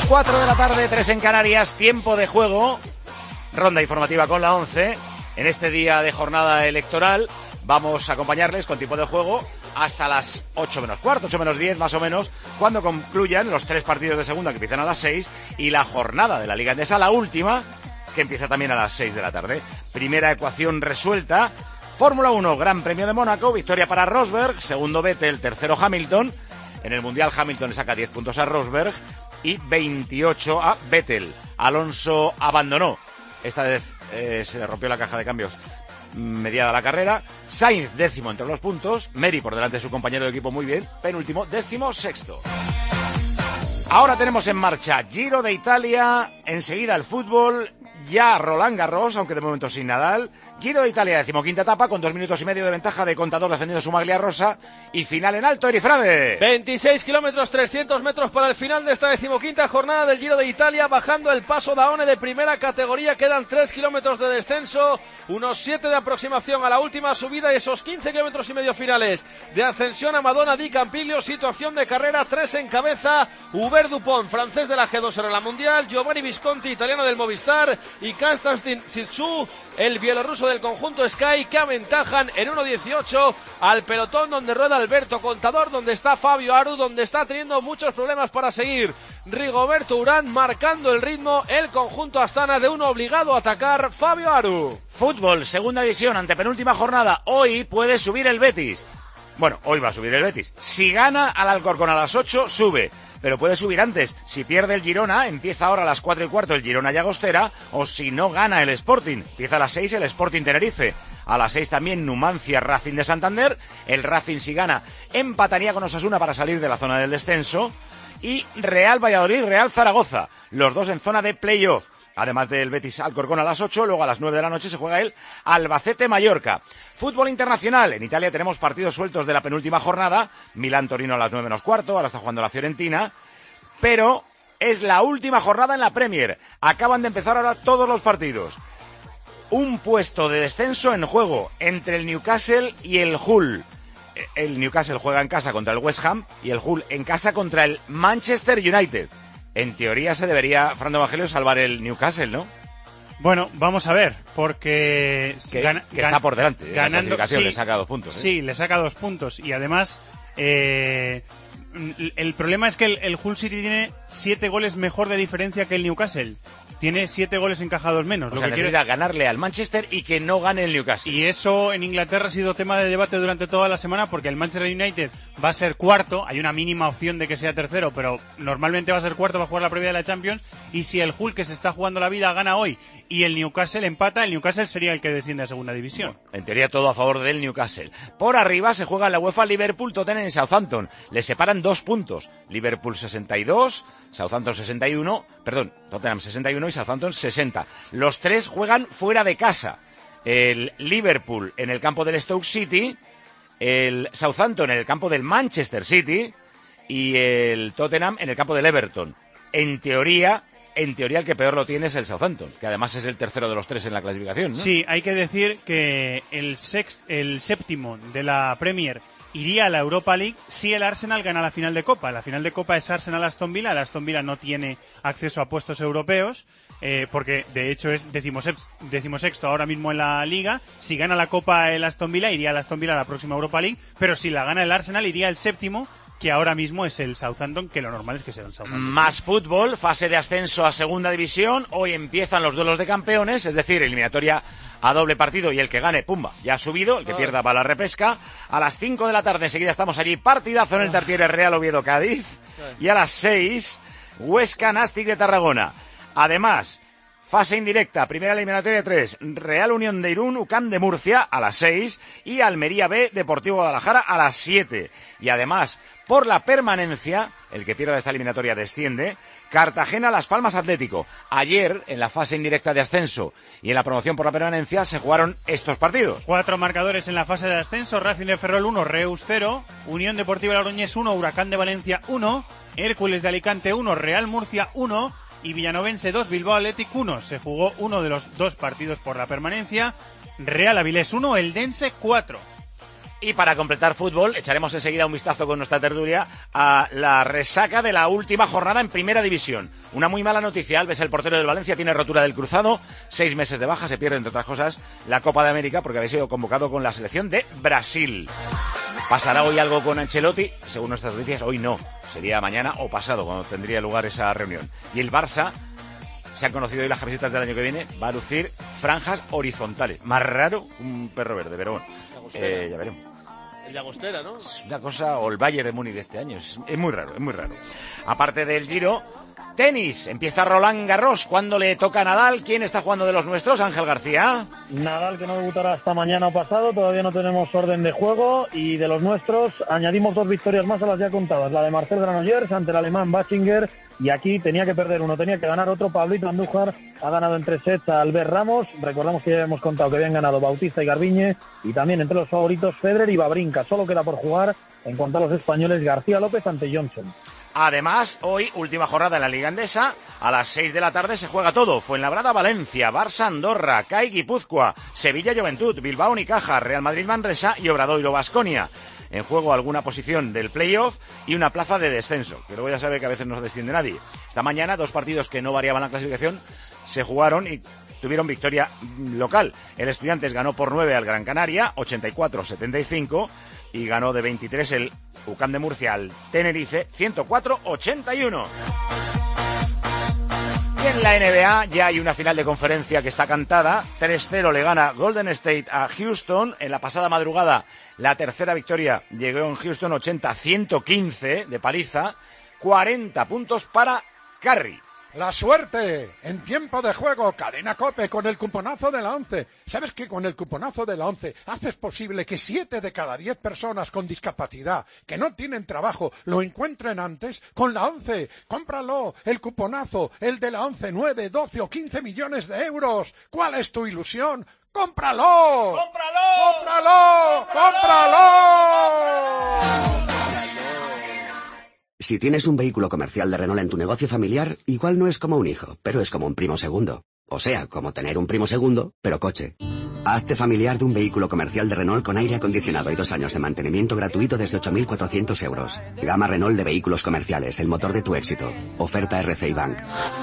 4 de la tarde, 3 en Canarias, tiempo de juego, ronda informativa con la 11. En este día de jornada electoral vamos a acompañarles con tiempo de juego hasta las 8 menos cuarto, 8 menos 10 más o menos, cuando concluyan los 3 partidos de segunda que empiezan a las 6 y la jornada de la Liga Endesa, la última, que empieza también a las 6 de la tarde. Primera ecuación resuelta. Fórmula 1, Gran Premio de Mónaco, victoria para Rosberg, segundo Vettel, tercero Hamilton. En el Mundial Hamilton le saca 10 puntos a Rosberg y 28 a Vettel. Alonso abandonó. Esta vez se le rompió la caja de cambios mediada la carrera. Sainz, décimo entre los puntos. Meri por delante de su compañero de equipo, muy bien. Penúltimo, 16º. Ahora tenemos en marcha Giro de Italia, enseguida el fútbol, ya Roland Garros, aunque de momento sin Nadal. Giro de Italia, 15ª etapa, con 2 minutos y medio de ventaja de Contador defendiendo su maglia rosa. Y final en alto, Erifrade. 26 kilómetros, 300 metros para el final de esta 15ª jornada del Giro de Italia, bajando el paso Daone de primera categoría. Quedan 3 kilómetros de descenso, unos 7 de aproximación a la última subida y esos 15 kilómetros y medio finales de ascensión a Madonna di Campiglio. Situación de carrera, 3 en cabeza, Hubert Dupont, francés de la G2 en la Mundial, Giovanni Visconti, italiano del Movistar, y Konstantin Sitsu, el bielorruso del conjunto Sky, que aventajan en 1.18 al pelotón donde rueda Alberto Contador, donde está Fabio Aru, donde está teniendo muchos problemas para seguir Rigoberto Urán, marcando el ritmo el conjunto Astana de un obligado a atacar Fabio Aru. Fútbol, segunda división, antepenúltima jornada. Hoy puede subir el Betis. Bueno, hoy va a subir el Betis. Si gana al Alcorcón a las 8, sube. Pero puede subir antes. Si pierde el Girona, empieza ahora a las 4:15 el Girona Llagostera, o si no gana el Sporting, empieza a las 6 el Sporting Tenerife. A las 6 también Numancia Racing de Santander. El Racing, si gana, empataría con Osasuna para salir de la zona del descenso. Y Real Valladolid, Real Zaragoza, los dos en zona de playoff. Además del Betis Alcorcón a las 8, luego a las 9 de la noche se juega el Albacete-Mallorca. Fútbol internacional. En Italia tenemos partidos sueltos de la penúltima jornada. Milán-Torino a las 9 menos cuarto, ahora está jugando la Fiorentina. Pero es la última jornada en la Premier. Acaban de empezar ahora todos los partidos. Un puesto de descenso en juego entre el Newcastle y el Hull. El Newcastle juega en casa contra el West Ham y el Hull en casa contra el Manchester United. En teoría se debería, Fran de Evangelio, salvar el Newcastle, ¿no? Bueno, vamos a ver, porque que está por delante. Ganando, la clasificación, sí, le saca 2 puntos. Sí, le saca 2 puntos. Y además, el problema es que el Hull City tiene 7 goles mejor de diferencia que el Newcastle. Tiene 7 goles encajados menos. O sea, necesita ganarle al Manchester y que no gane el Newcastle. Y eso en Inglaterra ha sido tema de debate durante toda la semana, porque el Manchester United va a ser cuarto. Hay una mínima opción de que sea tercero, pero normalmente va a ser cuarto, va a jugar la previa de la Champions. Y si el Hull, que se está jugando la vida, gana hoy y el Newcastle empata, el Newcastle sería el que desciende a segunda división. Bueno, en teoría todo a favor del Newcastle. Por arriba se juega en la UEFA Liverpool, Tottenham y Southampton. Le separan 2 puntos. Liverpool 62, Southampton 61, perdón, Tottenham 61 y Southampton 60. Los 3 juegan fuera de casa. El Liverpool en el campo del Stoke City, el Southampton en el campo del Manchester City y el Tottenham en el campo del Everton. En teoría el que peor lo tiene es el Southampton, que además es el tercero de los 3 en la clasificación, ¿no? Sí, hay que decir que el séptimo de la Premier iría a la Europa League si el Arsenal gana la final de Copa. La final de Copa es Arsenal-Aston Villa. El Aston Villa no tiene acceso a puestos europeos, porque de hecho es decimosexto ahora mismo en la Liga. Si gana la Copa el Aston Villa, iría el Aston Villa a la próxima Europa League, pero si la gana el Arsenal, iría el séptimo, que ahora mismo es el Southampton, que lo normal es que sea el Southampton. Más fútbol, fase de ascenso a segunda división. Hoy empiezan los duelos de campeones, es decir, eliminatoria a doble partido, y el que gane, pumba, ya ha subido, el que pierda va a la repesca. A las 5 de la tarde enseguida estamos allí, partidazo en el Tartiere, Real Oviedo-Cádiz, y a las 6, Huesca-Nastic de Tarragona. Además, fase indirecta, primera eliminatoria de 3, Real Unión de Irún, UCAM de Murcia a las 6 y Almería B, Deportivo Guadalajara a las 7. Y además, por la permanencia, el que pierda esta eliminatoria desciende, Cartagena Las Palmas Atlético. Ayer, en la fase indirecta de ascenso y en la promoción por la permanencia, se jugaron estos partidos. 4 marcadores en la fase de ascenso: Racing de Ferrol 1, Reus 0, Unión Deportiva Logroñés 1, Huracán de Valencia 1, Hércules de Alicante 1, Real Murcia 1 y Villanovense 2, Bilbao Athletic 1. Se jugó uno de los 2 partidos por la permanencia. Real Avilés 1, Eldense 4. Y para completar fútbol, echaremos enseguida un vistazo con nuestra tertulia a la resaca de la última jornada en Primera División. Una muy mala noticia: Alves, el portero del Valencia, tiene rotura del cruzado, 6 meses de baja, se pierde, entre otras cosas, la Copa de América porque había sido convocado con la selección de Brasil. ¿Pasará hoy algo con Ancelotti? Según nuestras noticias, hoy no. Sería mañana o pasado cuando tendría lugar esa reunión. Y el Barça, se han conocido hoy las camisetas del año que viene, va a lucir franjas horizontales. Más raro un perro verde, pero bueno, ya veremos. El Llagostera, ¿no? Es una cosa, o el Bayern de Múnich de este año. Es muy raro, es muy raro. Aparte del Giro, tenis. Empieza Roland Garros. ¿Cuándo le toca a Nadal? ¿Quién está jugando de los nuestros? Ángel García. Nadal, que no debutará hasta mañana o pasado. Todavía no tenemos orden de juego. Y de los nuestros añadimos 2 victorias más a las ya contadas. La de Marcel Granollers ante el alemán Bachinger. Y aquí tenía que perder uno, tenía que ganar otro. Pablito Andújar ha ganado en 3 sets a Albert Ramos. Recordamos que ya hemos contado que habían ganado Bautista y Garbiñe. Y también entre los favoritos Federer y Wawrinka. Solo queda por jugar, en cuanto a los españoles, García López ante Johnson. Además, hoy, última jornada en la Liga Endesa, a las 6 de la tarde se juega todo. Fuenlabrada, Valencia, Barça, Andorra, CAI, Guipúzcoa, Sevilla, Juventud, Bilbao, Unicaja, Real Madrid, Manresa y Obradoiro, Baskonia. En juego alguna posición del playoff y una plaza de descenso, que luego ya sabe que a veces no desciende nadie. Esta mañana 2 partidos que no variaban la clasificación se jugaron y tuvieron victoria local. El Estudiantes ganó por 9 al Gran Canaria, 84-75, y ganó de 23 el UCAM de Murcia al Tenerife, 104-81. Y en la NBA ya hay una final de conferencia que está cantada. 3-0 le gana Golden State a Houston. En la pasada madrugada la tercera victoria llegó en Houston, 80-115 de paliza. 40 puntos para Curry. La suerte en tiempo de juego. Cadena COPE con el cuponazo de la 11. ¿Sabes que con el cuponazo de la 11 haces posible que 7 de cada 10 personas con discapacidad que no tienen trabajo lo encuentren antes? Con la 11, cómpralo. El cuponazo, el de la 11, 9, 12 o 15 millones de euros. ¿Cuál es tu ilusión? ¡Cómpralo! ¡Cómpralo! ¡Cómpralo! Si tienes un vehículo comercial de Renault en tu negocio familiar, igual no es como un hijo, pero es como un primo segundo. O sea, como tener un primo segundo, pero coche. Hazte familiar de un vehículo comercial de Renault con aire acondicionado y 2 años de mantenimiento gratuito desde 8.400 euros. Gama Renault de vehículos comerciales, el motor de tu éxito. Oferta RCI Bank.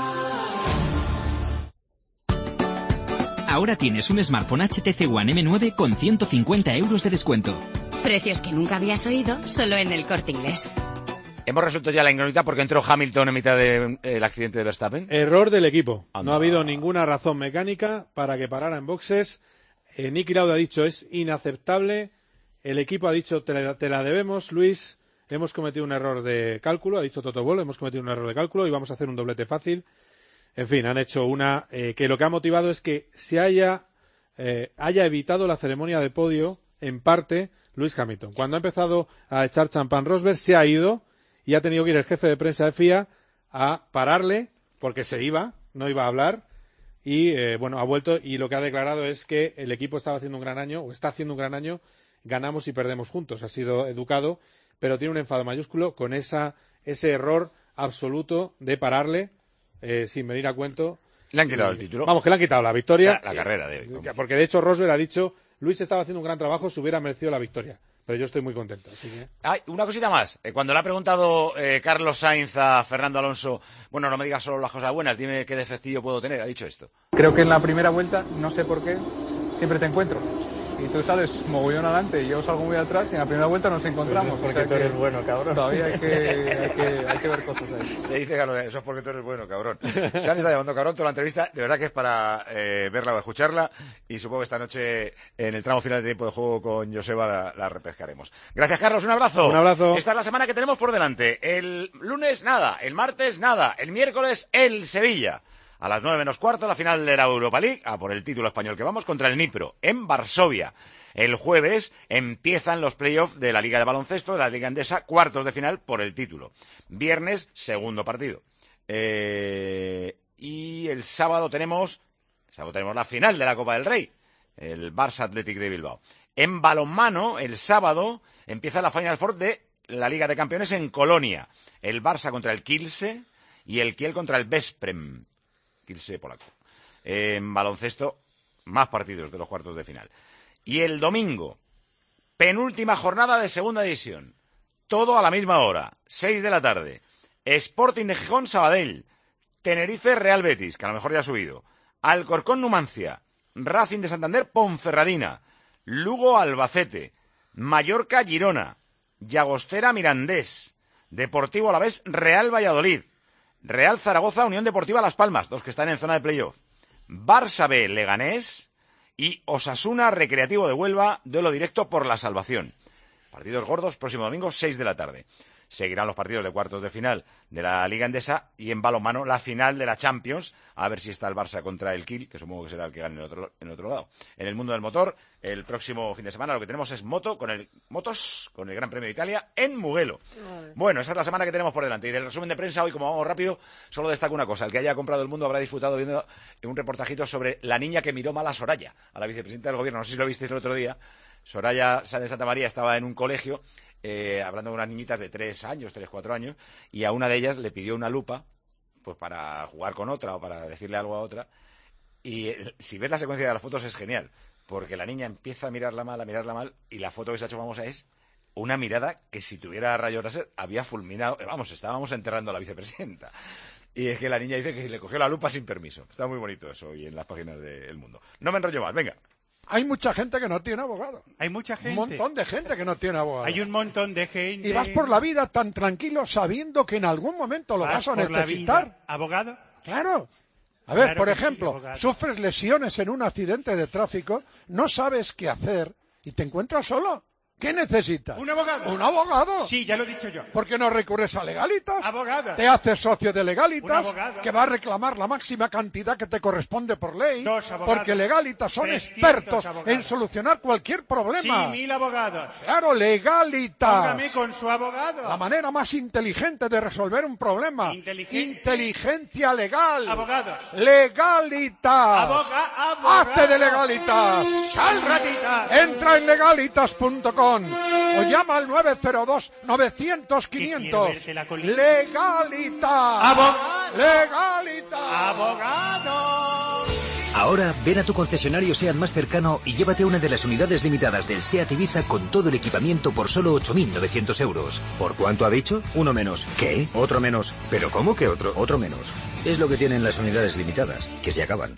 Ahora tienes un smartphone HTC One M9 con 150 euros de descuento. Precios que nunca habías oído, solo en El Corte Inglés. Hemos resuelto ya la incógnita porque entró Hamilton en mitad del accidente de Verstappen. Error del equipo. Anda. No ha habido ninguna razón mecánica para que parara en boxes. Niki Lauda ha dicho es inaceptable. El equipo ha dicho te la debemos, Luis. Hemos cometido un error de cálculo. Ha dicho Toto Wolff, hemos cometido un error de cálculo y vamos a hacer un doblete fácil. En fin, han hecho una que lo que ha motivado es que se haya evitado la ceremonia de podio en parte Lewis Hamilton. Cuando ha empezado a echar champán Rosberg se ha ido y ha tenido que ir el jefe de prensa de FIA a pararle porque se iba, no iba a hablar y ha vuelto y lo que ha declarado es que el equipo estaba haciendo un gran año o está haciendo un gran año, ganamos y perdemos juntos. Ha sido educado, pero tiene un enfado mayúsculo con ese error absoluto de pararle sin venir a cuento. Le han quitado el título. Vamos, que le han quitado la victoria. La carrera. Porque de hecho Rosberg ha dicho, Luis estaba haciendo un gran trabajo, se hubiera merecido la victoria. Pero yo estoy muy contento. Así que... Una cosita más. Cuando le ha preguntado Carlos Sainz a Fernando Alonso, bueno, no me digas solo las cosas buenas, dime qué defectillo puedo tener, ha dicho esto. Creo que en la primera vuelta, no sé por qué, siempre te encuentro. Y tú sales mogollón adelante y yo salgo muy atrás y en la primera vuelta nos encontramos. Pues porque tú eres bueno, cabrón. Todavía hay que ver cosas ahí. Le dice Carlos, eso es porque tú eres bueno, cabrón. Se han estado llamando cabrón toda la entrevista, de verdad que es para verla o escucharla, y supongo que esta noche en el tramo final de tiempo de juego con Joseba la repescaremos. Gracias, Carlos, un abrazo. Un abrazo. Esta es la semana que tenemos por delante. El lunes nada, el martes nada, el miércoles el Sevilla. A las 9:15 la final de la Europa League, por el título español que vamos, contra el Dnipro, en Varsovia. El jueves empiezan los playoffs de la Liga de Baloncesto, de la Liga Endesa, cuartos de final por el título. Viernes, segundo partido. Y el sábado tenemos la final de la Copa del Rey, el Barça Athletic de Bilbao. En balonmano, el sábado, empieza la Final Four de la Liga de Campeones en Colonia. El Barça contra el Kielce y el Kiel contra el Veszprém. Kielce polaco. En baloncesto, más partidos de los cuartos de final. Y el domingo, Penúltima jornada de segunda división. Todo a la misma hora, 6 de la tarde. Sporting de Gijón, Sabadell. Tenerife, Real Betis, que a lo mejor ya ha subido. Alcorcón, Numancia. Racing de Santander, Ponferradina. Lugo, Albacete. Mallorca, Girona. Llagostera, Mirandés. Deportivo Alavés, Real Valladolid. Real Zaragoza, Unión Deportiva Las Palmas, 2 que están en zona de playoff. Barça B, Leganés. Y Osasuna, Recreativo de Huelva, duelo directo por la salvación. Partidos gordos, próximo domingo, 6 de la tarde. Seguirán los partidos de cuartos de final de la Liga Endesa y en balonmano la final de la Champions, a ver si está el Barça contra el Kiel, que supongo que será el que gane en otro lado. En el mundo del motor, el próximo fin de semana lo que tenemos es motos con el Gran Premio de Italia en Mugello. Bueno, esa es la semana que tenemos por delante. Y del resumen de prensa, hoy como vamos rápido, solo destaco una cosa. El que haya comprado El Mundo habrá disfrutado viendo un reportajito sobre la niña que miró mal a Soraya, a la vicepresidenta del gobierno. No sé si lo visteis el otro día. Soraya Sáenz de Santa María estaba en un colegio hablando con unas niñitas de 3 años, 3, 4 años, y a una de ellas le pidió una lupa pues para jugar con otra o para decirle algo a otra. Y si ves la secuencia de las fotos es genial, porque la niña empieza a mirarla mal, y la foto que se ha hecho famosa es una mirada que si tuviera rayos láser había fulminado. Estábamos enterrando a la vicepresidenta. Y es que la niña dice que le cogió la lupa sin permiso. Está muy bonito eso hoy en las páginas de El Mundo. No me enrollo más, venga. Hay mucha gente que no tiene abogado. Hay mucha gente. Un montón de gente que no tiene abogado. Hay un montón de gente. Y vas por la vida tan tranquilo sabiendo que en algún momento lo vas a necesitar. ¿Abogado? Claro. A ver, Claro por que ejemplo, sí, sufres lesiones en un accidente de tráfico, no sabes qué hacer y te encuentras solo. ¿Qué necesitas? ¿Un abogado? ¿Un abogado? Sí, ya lo he dicho yo. ¿Por qué no recurres a Legalitas? Abogado. Te haces socio de Legalitas, Un abogado. que va a reclamar la máxima cantidad que te corresponde por ley. 2 abogados. Porque Legalitas son 300 expertos abogados. en solucionar cualquier problema. Sí, 1000 abogados. Claro, Legalitas. Póngame con su abogado. La manera más inteligente de resolver un problema. Inteligente. Inteligencia legal. Abogado. Legalitas. Abogado. Hazte de Legalitas. ¡Sal, ratita! Entra en legalitas.com o llama al 902-900-500. quiero verte la colita. Legalitas. Legalitas. ¡Abogado! Ahora ven a tu concesionario SEAT más cercano y llévate una de las unidades limitadas del SEAT Ibiza con todo el equipamiento por solo 8.900 euros. ¿Por cuánto ha dicho? Uno menos. ¿Qué? Otro menos. ¿Pero cómo que otro? Otro menos. Es lo que tienen las unidades limitadas, que se acaban.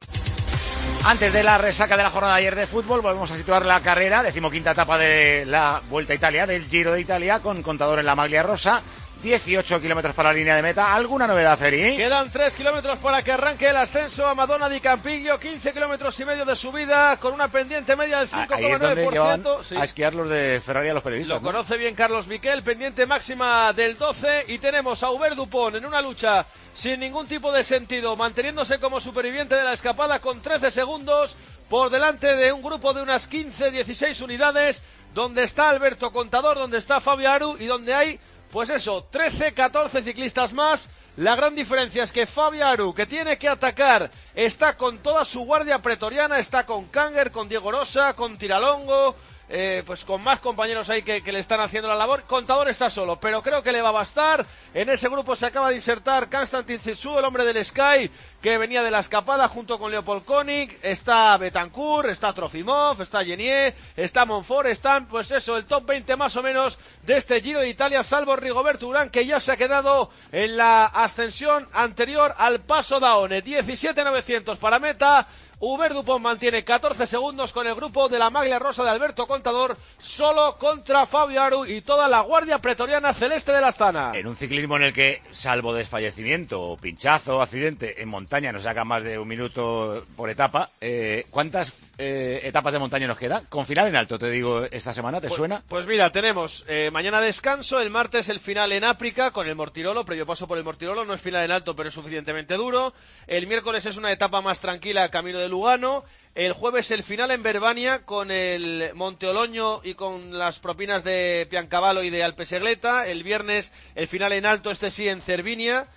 Antes de la resaca de la jornada de ayer de fútbol, volvemos a situar la carrera, 15ª etapa de la Vuelta a Italia, del Giro de Italia, con contador en la maglia rosa. 18 kilómetros para la línea de meta. ¿Alguna novedad, Eri? Quedan 3 kilómetros para que arranque el ascenso a Madonna di Campiglio, 15 kilómetros y medio de subida, con una pendiente media del 5,9%. Sí. A esquiar los de Ferrari a los periodistas. Lo conoce bien Carlos Miquel, pendiente máxima del 12, y tenemos a Hubert Dupont en una lucha sin ningún tipo de sentido, manteniéndose como superviviente de la escapada con 13 segundos, por delante de un grupo de unas 15-16 unidades, donde está Alberto Contador, donde está Fabio Aru y donde hay, pues eso, 13-14 ciclistas más. La gran diferencia es que Fabio Aru, que tiene que atacar, está con toda su guardia pretoriana, está con Kanger, con Diego Rosa, con Tiralongo, pues con más compañeros ahí que le están haciendo la labor. Contador está solo, pero creo que le va a bastar. En ese grupo se acaba de insertar Konstantin Zizou, el hombre del Sky, que venía de la escapada junto con Leopold Koenig. Está Betancourt, está Trofimov, está Genier, está Monfort, están, pues eso, el top 20 más o menos de este Giro de Italia, salvo Rigoberto Urán, que ya se ha quedado en la ascensión anterior al Paso d'Aone. 17.900 para meta. Hubert Dupont mantiene 14 segundos con el grupo de la maglia rosa de Alberto Contador, solo contra Fabio Aru y toda la guardia pretoriana celeste de la Astana. En un ciclismo en el que, salvo desfallecimiento o pinchazo o accidente, en montaña nos saca más de un minuto por etapa, ¿cuántas etapas de montaña nos queda? Con final en alto, te digo, esta semana, ¿te suena? Pues mira, tenemos mañana descanso, el martes el final en Áprica con el Mortirolo, previo paso por el Mortirolo, no es final en alto pero es suficientemente duro. El miércoles es una etapa más tranquila, camino de Lugano. El jueves el final en Verbania con el Monte Oloño y con las propinas de Piancavallo y de Alpesegleta. El viernes el final en alto, este sí, en Cervinia.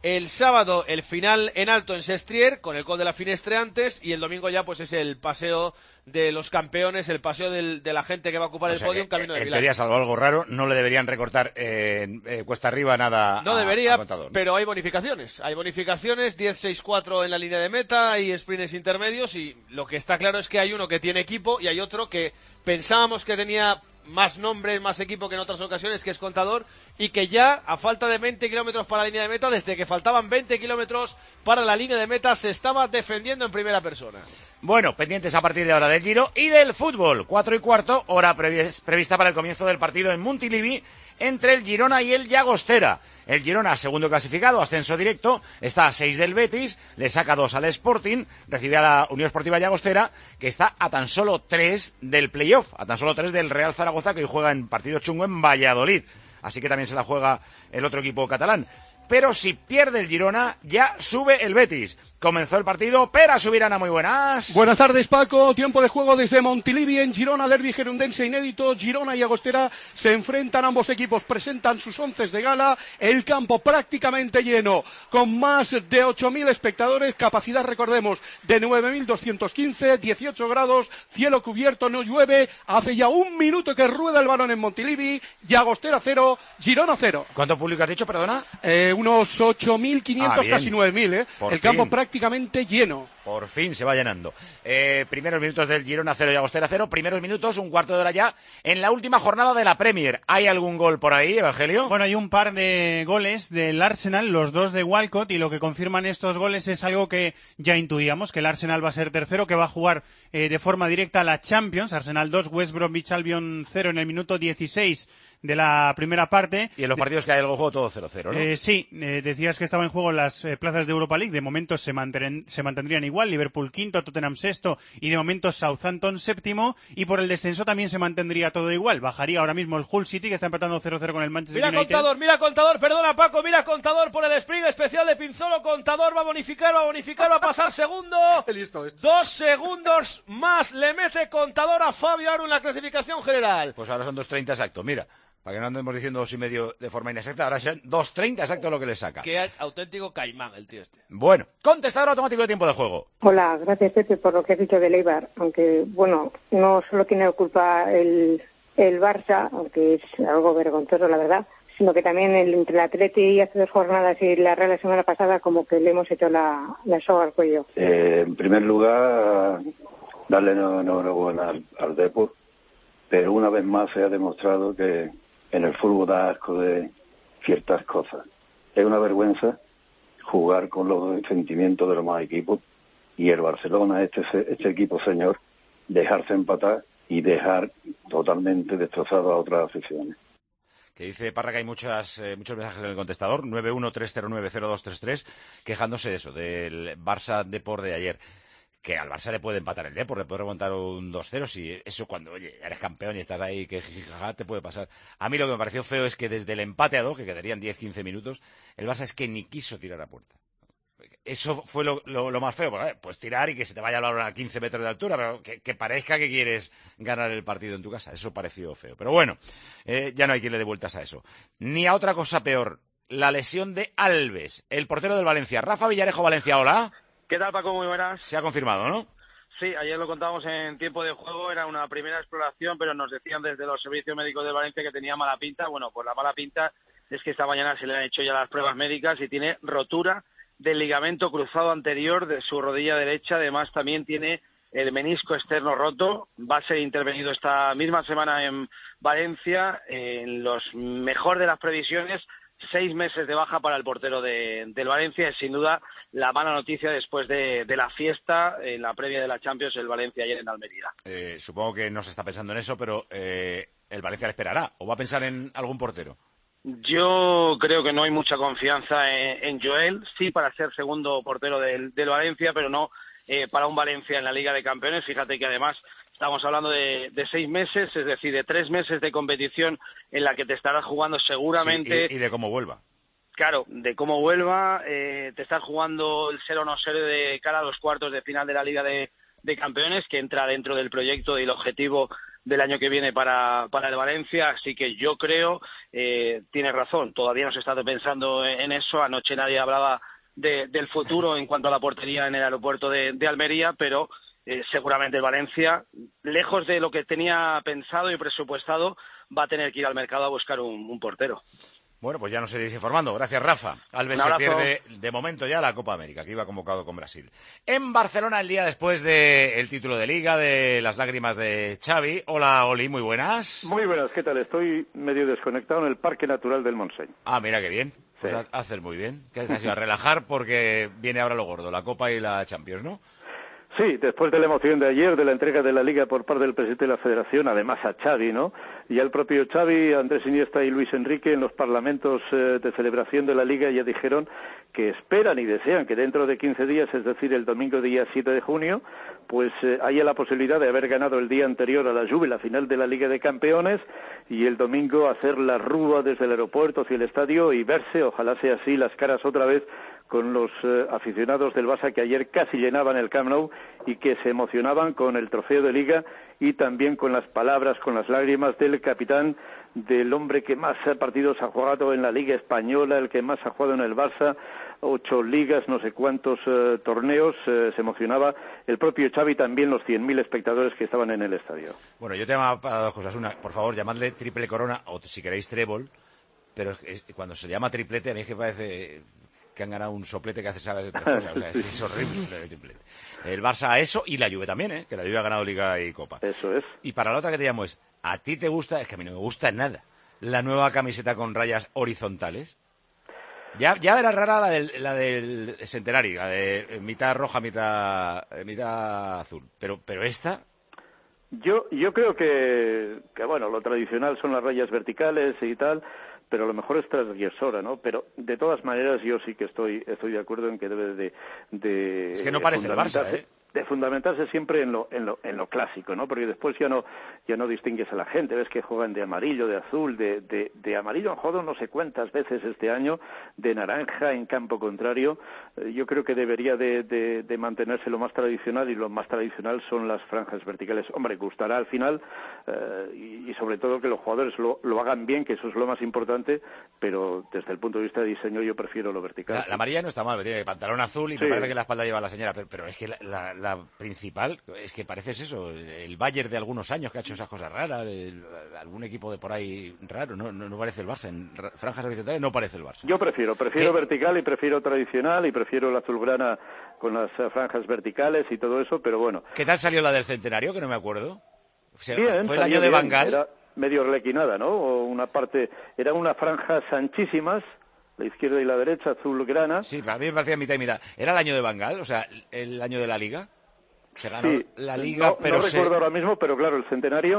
El sábado el final en alto en Sestrier, con el gol de la Finestre antes, y el domingo ya pues es el paseo de los campeones, el paseo de la gente que va a ocupar el podio en camino de Milán. En teoría, salvo algo raro, no le deberían recortar cuesta arriba nada. No debería, Contador, ¿no? pero hay bonificaciones. Hay bonificaciones, 10-6-4 en la línea de meta, hay sprints intermedios, y lo que está claro es que hay uno que tiene equipo y hay otro que pensábamos que tenía más nombre, más equipo que en otras ocasiones, que es Contador, y que ya, a falta de 20 kilómetros para la línea de meta, desde que faltaban 20 kilómetros para la línea de meta, se estaba defendiendo en primera persona. Bueno, pendientes a partir de ahora del Giro y del fútbol. 4:15, hora prevista para el comienzo del partido en Montilivi entre el Girona y el Llagostera. El Girona, segundo clasificado, ascenso directo, está a 6 del Betis, le saca 2 al Sporting, recibe a la Unión Esportiva Llagostera, que está a tan solo 3 del playoff, a tan solo 3 del Real Zaragoza, que hoy juega en partido chungo en Valladolid. Así que también se la juega el otro equipo catalán. Pero si pierde el Girona, ya sube el Betis. Comenzó el partido, Pera Subirana, muy buenas. Buenas tardes, Paco. Tiempo de juego desde Montilivi en Girona, derbi gerundense inédito. Girona y Llagostera se enfrentan, ambos equipos presentan sus onces de gala. El campo prácticamente lleno, con más de 8.000 espectadores, capacidad, recordemos, de 9.215, 18 grados, cielo cubierto, no llueve. Hace ya un minuto que rueda el balón en Montilivi. Llagostera 0, Girona 0. ¿Cuánto público has dicho, perdona? Unos 8.500, casi 9.000, El campo prácticamente lleno. Por fin se va llenando. Primeros minutos del Girona 0, Llagostera 0. Primeros minutos, un cuarto de hora ya, en la última jornada de la Premier. ¿Hay algún gol por ahí, Evangelio? Bueno, hay un par de goles del Arsenal, los dos de Walcott, y lo que confirman estos goles es algo que ya intuíamos, que el Arsenal va a ser tercero, que va a jugar de forma directa a la Champions. Arsenal 2, West Bromwich Albion 0 en el minuto 16 de la primera parte. Y en los partidos que hay el juego todo 0-0, ¿no? Sí, decías que estaba en juego las plazas de Europa League. De momento se mantendrían igual. Liverpool quinto, Tottenham sexto y de momento Southampton séptimo. Y por el descenso también se mantendría todo igual. Bajaría ahora mismo el Hull City, que está empatando 0-0 con el Manchester United. Mira Contador, perdona Paco, mira Contador por el sprint especial de Pinzolo. Contador va a bonificar, va a pasar segundo. Listo. 2 segundos más le mete Contador a Fabio Aru en la clasificación general. Pues ahora son 2:30 exacto, mira. Para que no andemos diciendo 2,5 de forma inexacta, ahora son 2:30 exacto lo que le saca. Qué auténtico caimán el tío este. Bueno, contestador automático de tiempo de juego. Hola, gracias Pepe por lo que has dicho del Eibar, aunque bueno, no solo tiene culpa el Barça, aunque es algo vergonzoso la verdad, sino que también entre el Atleti hace 2 jornadas y la Real la semana pasada como que le hemos hecho la soga al cuello. En primer lugar, darle enhorabuena al Depor, pero una vez más se ha demostrado que en el fútbol da asco de ciertas cosas. Es una vergüenza jugar con los sentimientos de los más equipos, y el Barcelona, este equipo señor, dejarse empatar y dejar totalmente destrozado a otras aficiones. Que dice Parra que hay muchos mensajes en el contestador, 913090233, quejándose de eso, del Barça Depor de ayer. Que al Barça le puede empatar el Depor, le puede remontar un 2-0, si eso cuando, oye, eres campeón y estás ahí, que jijaja, te puede pasar. A mí lo que me pareció feo es que desde el empate a 2, que quedarían 10-15 minutos, el Barça es que ni quiso tirar a puerta. Eso fue lo más feo, porque, pues tirar y que se te vaya el balón a 15 metros de altura, pero que parezca que quieres ganar el partido en tu casa. Eso pareció feo. Pero bueno, ya no hay quien le dé vueltas a eso. Ni a otra cosa peor, la lesión de Alves, el portero del Valencia. Rafa Villarejo, Valencia, hola. ¿Qué tal, Paco? Muy buenas. Se ha confirmado, ¿no? Sí, ayer lo contábamos en tiempo de juego, era una primera exploración, pero nos decían desde los servicios médicos de Valencia que tenía mala pinta. Bueno, pues la mala pinta es que esta mañana se le han hecho ya las pruebas médicas y tiene rotura del ligamento cruzado anterior de su rodilla derecha. Además, también tiene el menisco externo roto. Va a ser intervenido esta misma semana en Valencia. En los mejor de las previsiones, 6 meses de baja para el portero del Valencia. Es sin duda la mala noticia después de la fiesta en la previa de la Champions, el Valencia ayer en Almería. Supongo que no se está pensando en eso, pero el Valencia le esperará, o va a pensar en algún portero. Yo creo que no hay mucha confianza en Joel, sí para ser segundo portero del Valencia, pero no para un Valencia en la Liga de Campeones. Fíjate que además estamos hablando de 6 meses, es decir, de 3 meses de competición en la que te estarás jugando seguramente. Sí, y de cómo vuelva. Claro, de cómo vuelva, te estás jugando el 0 o no 0 de cara a los cuartos de final de la Liga de Campeones, que entra dentro del proyecto y el objetivo del año que viene para el Valencia, así que yo creo, tiene razón, todavía no se está pensando en eso. Anoche nadie hablaba del futuro en cuanto a la portería en el aeropuerto de Almería, pero seguramente el Valencia, lejos de lo que tenía pensado y presupuestado, va a tener que ir al mercado a buscar un portero. Bueno, pues ya nos iréis informando. Gracias, Rafa. Alves se pierde de momento ya la Copa América, que iba convocado con Brasil. En Barcelona, el día después del título de Liga, de las lágrimas de Xavi. Hola, Oli, muy buenas. Muy buenas, ¿qué tal? Estoy medio desconectado en el Parque Natural del Montseny. Ah, mira qué bien. Pues sí. Haces muy bien. ¿Qué has ido a relajar? Porque viene ahora lo gordo, la Copa y la Champions, ¿no? Sí, después de la emoción de ayer, de la entrega de la Liga por parte del presidente de la Federación, además a Xavi, ¿no? Y al propio Xavi, Andrés Iniesta y Luis Enrique en los parlamentos de celebración de la Liga ya dijeron que esperan y desean que dentro de 15 días, es decir, el domingo día 7 de junio, pues haya la posibilidad de haber ganado el día anterior a la Juve, la final de la Liga de Campeones, y el domingo hacer la rúa desde el aeropuerto hacia el estadio y verse, ojalá sea así, las caras otra vez con los aficionados del Barça que ayer casi llenaban el Camp Nou y que se emocionaban con el trofeo de Liga y también con las palabras, con las lágrimas del capitán, del hombre que más partidos ha jugado en la Liga Española, el que más ha jugado en el Barça, 8 ligas, no sé cuántos torneos, se emocionaba el propio Xavi, también los 100.000 espectadores que estaban en el estadio. Bueno, yo te llamo para dos cosas. Una, por favor, llamadle triple corona o si queréis trébol, pero cuando se llama triplete a mí es que parece que han ganado un soplete que hace saber de otra cosa. O sea, es horrible el triplete. El Barça a eso y la Juve también, que la Juve ha ganado Liga y Copa. Eso es. Y para la otra que te llamo es, ¿a ti te gusta? Es que a mí no me gusta nada. La nueva camiseta con rayas horizontales. Ya era rara la del centenario, la de mitad roja, mitad azul. Pero esta... Yo creo que bueno, lo tradicional son las rayas verticales y tal, pero a lo mejor es transgresora, ¿no? Pero de todas maneras yo sí que estoy de acuerdo en que debe de es que no parece el Barça, de fundamentarse siempre en lo clásico, ¿no? Porque después ya no distingues a la gente, ves que juegan de amarillo, de azul, de amarillo han jugado no sé cuántas veces este año, de naranja en campo contrario. Yo creo que debería de mantenerse lo más tradicional, y lo más tradicional son las franjas verticales. Hombre, gustará al final, y sobre todo que los jugadores lo hagan bien, que eso es lo más importante, pero desde el punto de vista de diseño yo prefiero lo vertical. La amarilla no está mal, tiene pantalón azul y me parece que la espalda lleva la señora, pero es que la principal, es que parece eso, el Bayern de algunos años que ha hecho esas cosas raras, algún equipo de por ahí raro, no parece el Barça, en franjas horizontales no parece el Barça. Yo prefiero vertical y prefiero tradicional y prefiero la azulgrana con las franjas verticales y todo eso, pero bueno. ¿Qué tal salió la del centenario? Que no me acuerdo. O sea, bien, fue el año de Van Gaal. Era medio arlequinada, ¿no? O una parte, era unas franjas anchísimas, la izquierda y la derecha, azulgrana. Sí, a mí me parecía mitad y mitad. ¿Era el año de Van Gaal? O sea, el año de la Liga. Se ganó la Liga, pero no recuerdo ahora mismo, pero claro, el centenario,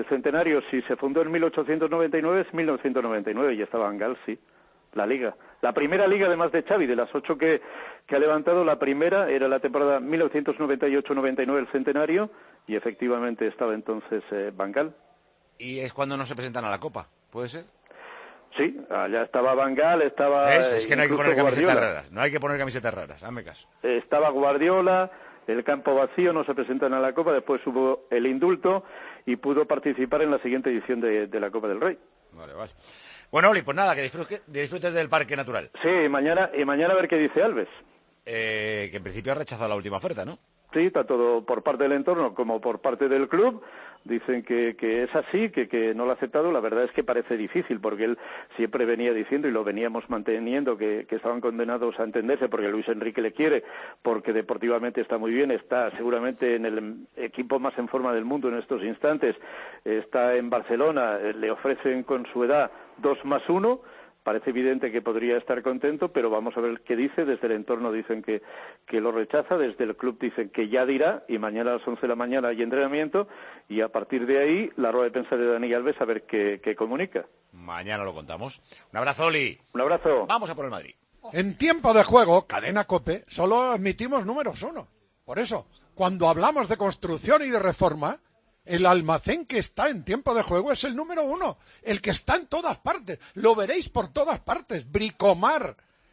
si se fundó en 1899, es 1999, y estaba Van Gaal, sí, la Liga. La primera Liga, además de Xavi, de las 8 que ha levantado, la primera era la temporada 1998-99, el centenario, y efectivamente estaba entonces Van Gaal. ¿Y es cuando no se presentan a la Copa? ¿Puede ser? Sí, allá estaba Van Gaal, estaba... Es que no hay que poner camisetas raras, no hay que poner camisetas raras, hazme caso. Estaba Guardiola, el campo vacío, no se presentan a la Copa, después hubo el indulto y pudo participar en la siguiente edición de la Copa del Rey. Vale. Bueno, Oli, pues nada, que disfrutes del Parque Natural. Sí, mañana a ver qué dice Alves. Que en principio ha rechazado la última oferta, ¿no? Sí, tanto por parte del entorno como por parte del club. Dicen que es así, que no lo ha aceptado. La verdad es que parece difícil, porque él siempre venía diciendo, y lo veníamos manteniendo, que estaban condenados a entenderse, porque Luis Enrique le quiere, porque deportivamente está muy bien, está seguramente en el equipo más en forma del mundo en estos instantes, está en Barcelona, le ofrecen con su edad 2+1, parece evidente que podría estar contento, pero vamos a ver qué dice. Desde el entorno dicen que lo rechaza, desde el club dicen que ya dirá, y mañana a las 11 de la mañana hay entrenamiento, y a partir de ahí la rueda de prensa de Dani Alves a ver qué comunica. Mañana lo contamos. Un abrazo, Oli. Un abrazo. Vamos a por el Madrid. En tiempo de juego, Cadena COPE, solo admitimos números 1. Por eso, cuando hablamos de construcción y de reforma, el almacén que está en tiempo de juego es el número 1, el que está en todas partes, lo veréis por todas partes. Bricomar,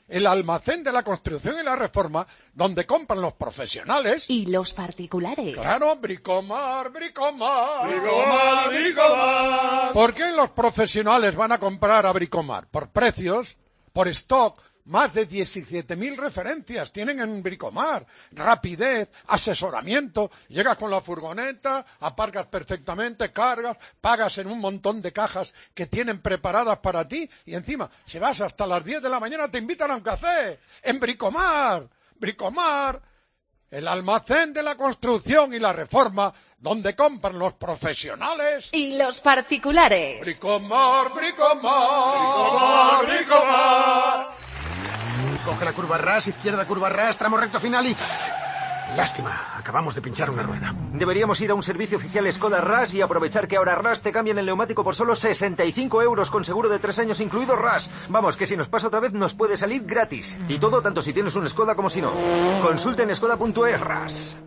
el almacén de la construcción y la reforma, donde compran los profesionales. Y los particulares. Claro, Bricomar, Bricomar. Bricomar, Bricomar. ¿Por qué los profesionales van a comprar a Bricomar? Por precios, por stock. Más de 17.000 referencias tienen en Bricomar. Rapidez, asesoramiento. Llegas con la furgoneta, aparcas perfectamente, cargas, pagas en un montón de cajas que tienen preparadas para ti y encima, si vas hasta las 10 de la mañana, te invitan a un café. En Bricomar. Bricomar, el almacén de la construcción y la reforma, donde compran los profesionales y los particulares. Bricomar, Bricomar. Bricomar, Bricomar. Coge la curva ras, izquierda curva ras, tramo recto final y... Lástima, acabamos de pinchar una rueda. Deberíamos ir a un servicio oficial Skoda RAS y aprovechar que ahora RAS te cambian el neumático por solo 65 € con seguro de 3 años incluido RAS. Vamos, que si nos pasa otra vez nos puede salir gratis. Y todo tanto si tienes un Skoda como si no. Consulta en skoda.es RAS.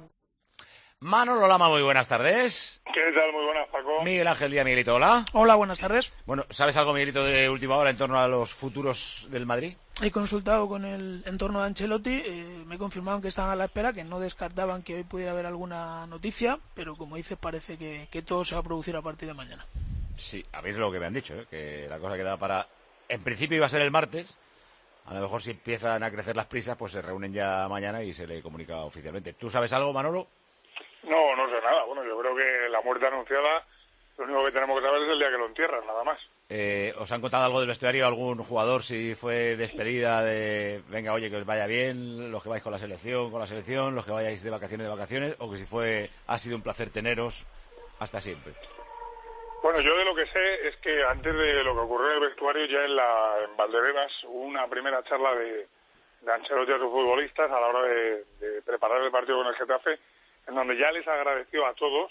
Manolo Lama, muy buenas tardes. ¿Qué tal? Muy buenas, Paco. Miguel Ángel Díaz, Miguelito, hola. Hola, buenas tardes. Bueno, ¿sabes algo, Miguelito, de última hora en torno a los futuros del Madrid? He consultado con el entorno de Ancelotti, me confirmaron que estaban a la espera, que no descartaban que hoy pudiera haber alguna noticia, pero como dices, parece que todo se va a producir a partir de mañana. Sí, a mí es lo que me han dicho, que la cosa quedaba para... En principio iba a ser el martes, a lo mejor si empiezan a crecer las prisas, pues se reúnen ya mañana y se le comunica oficialmente. ¿Tú sabes algo, Manolo? No, no sé nada. Bueno, yo creo que la muerte anunciada, lo único que tenemos que saber es el día que lo entierran, nada más. ¿Os han contado algo del vestuario? ¿Algún jugador si fue despedida de venga, oye, que os vaya bien, los que vais con la selección, los que vayáis de vacaciones, o que si ha sido un placer teneros hasta siempre? Bueno, yo de lo que sé es que antes de lo que ocurrió en el vestuario, ya en Valderenas hubo una primera charla de Ancelotti a sus futbolistas a la hora de preparar el partido con el Getafe, en donde ya les agradeció a todos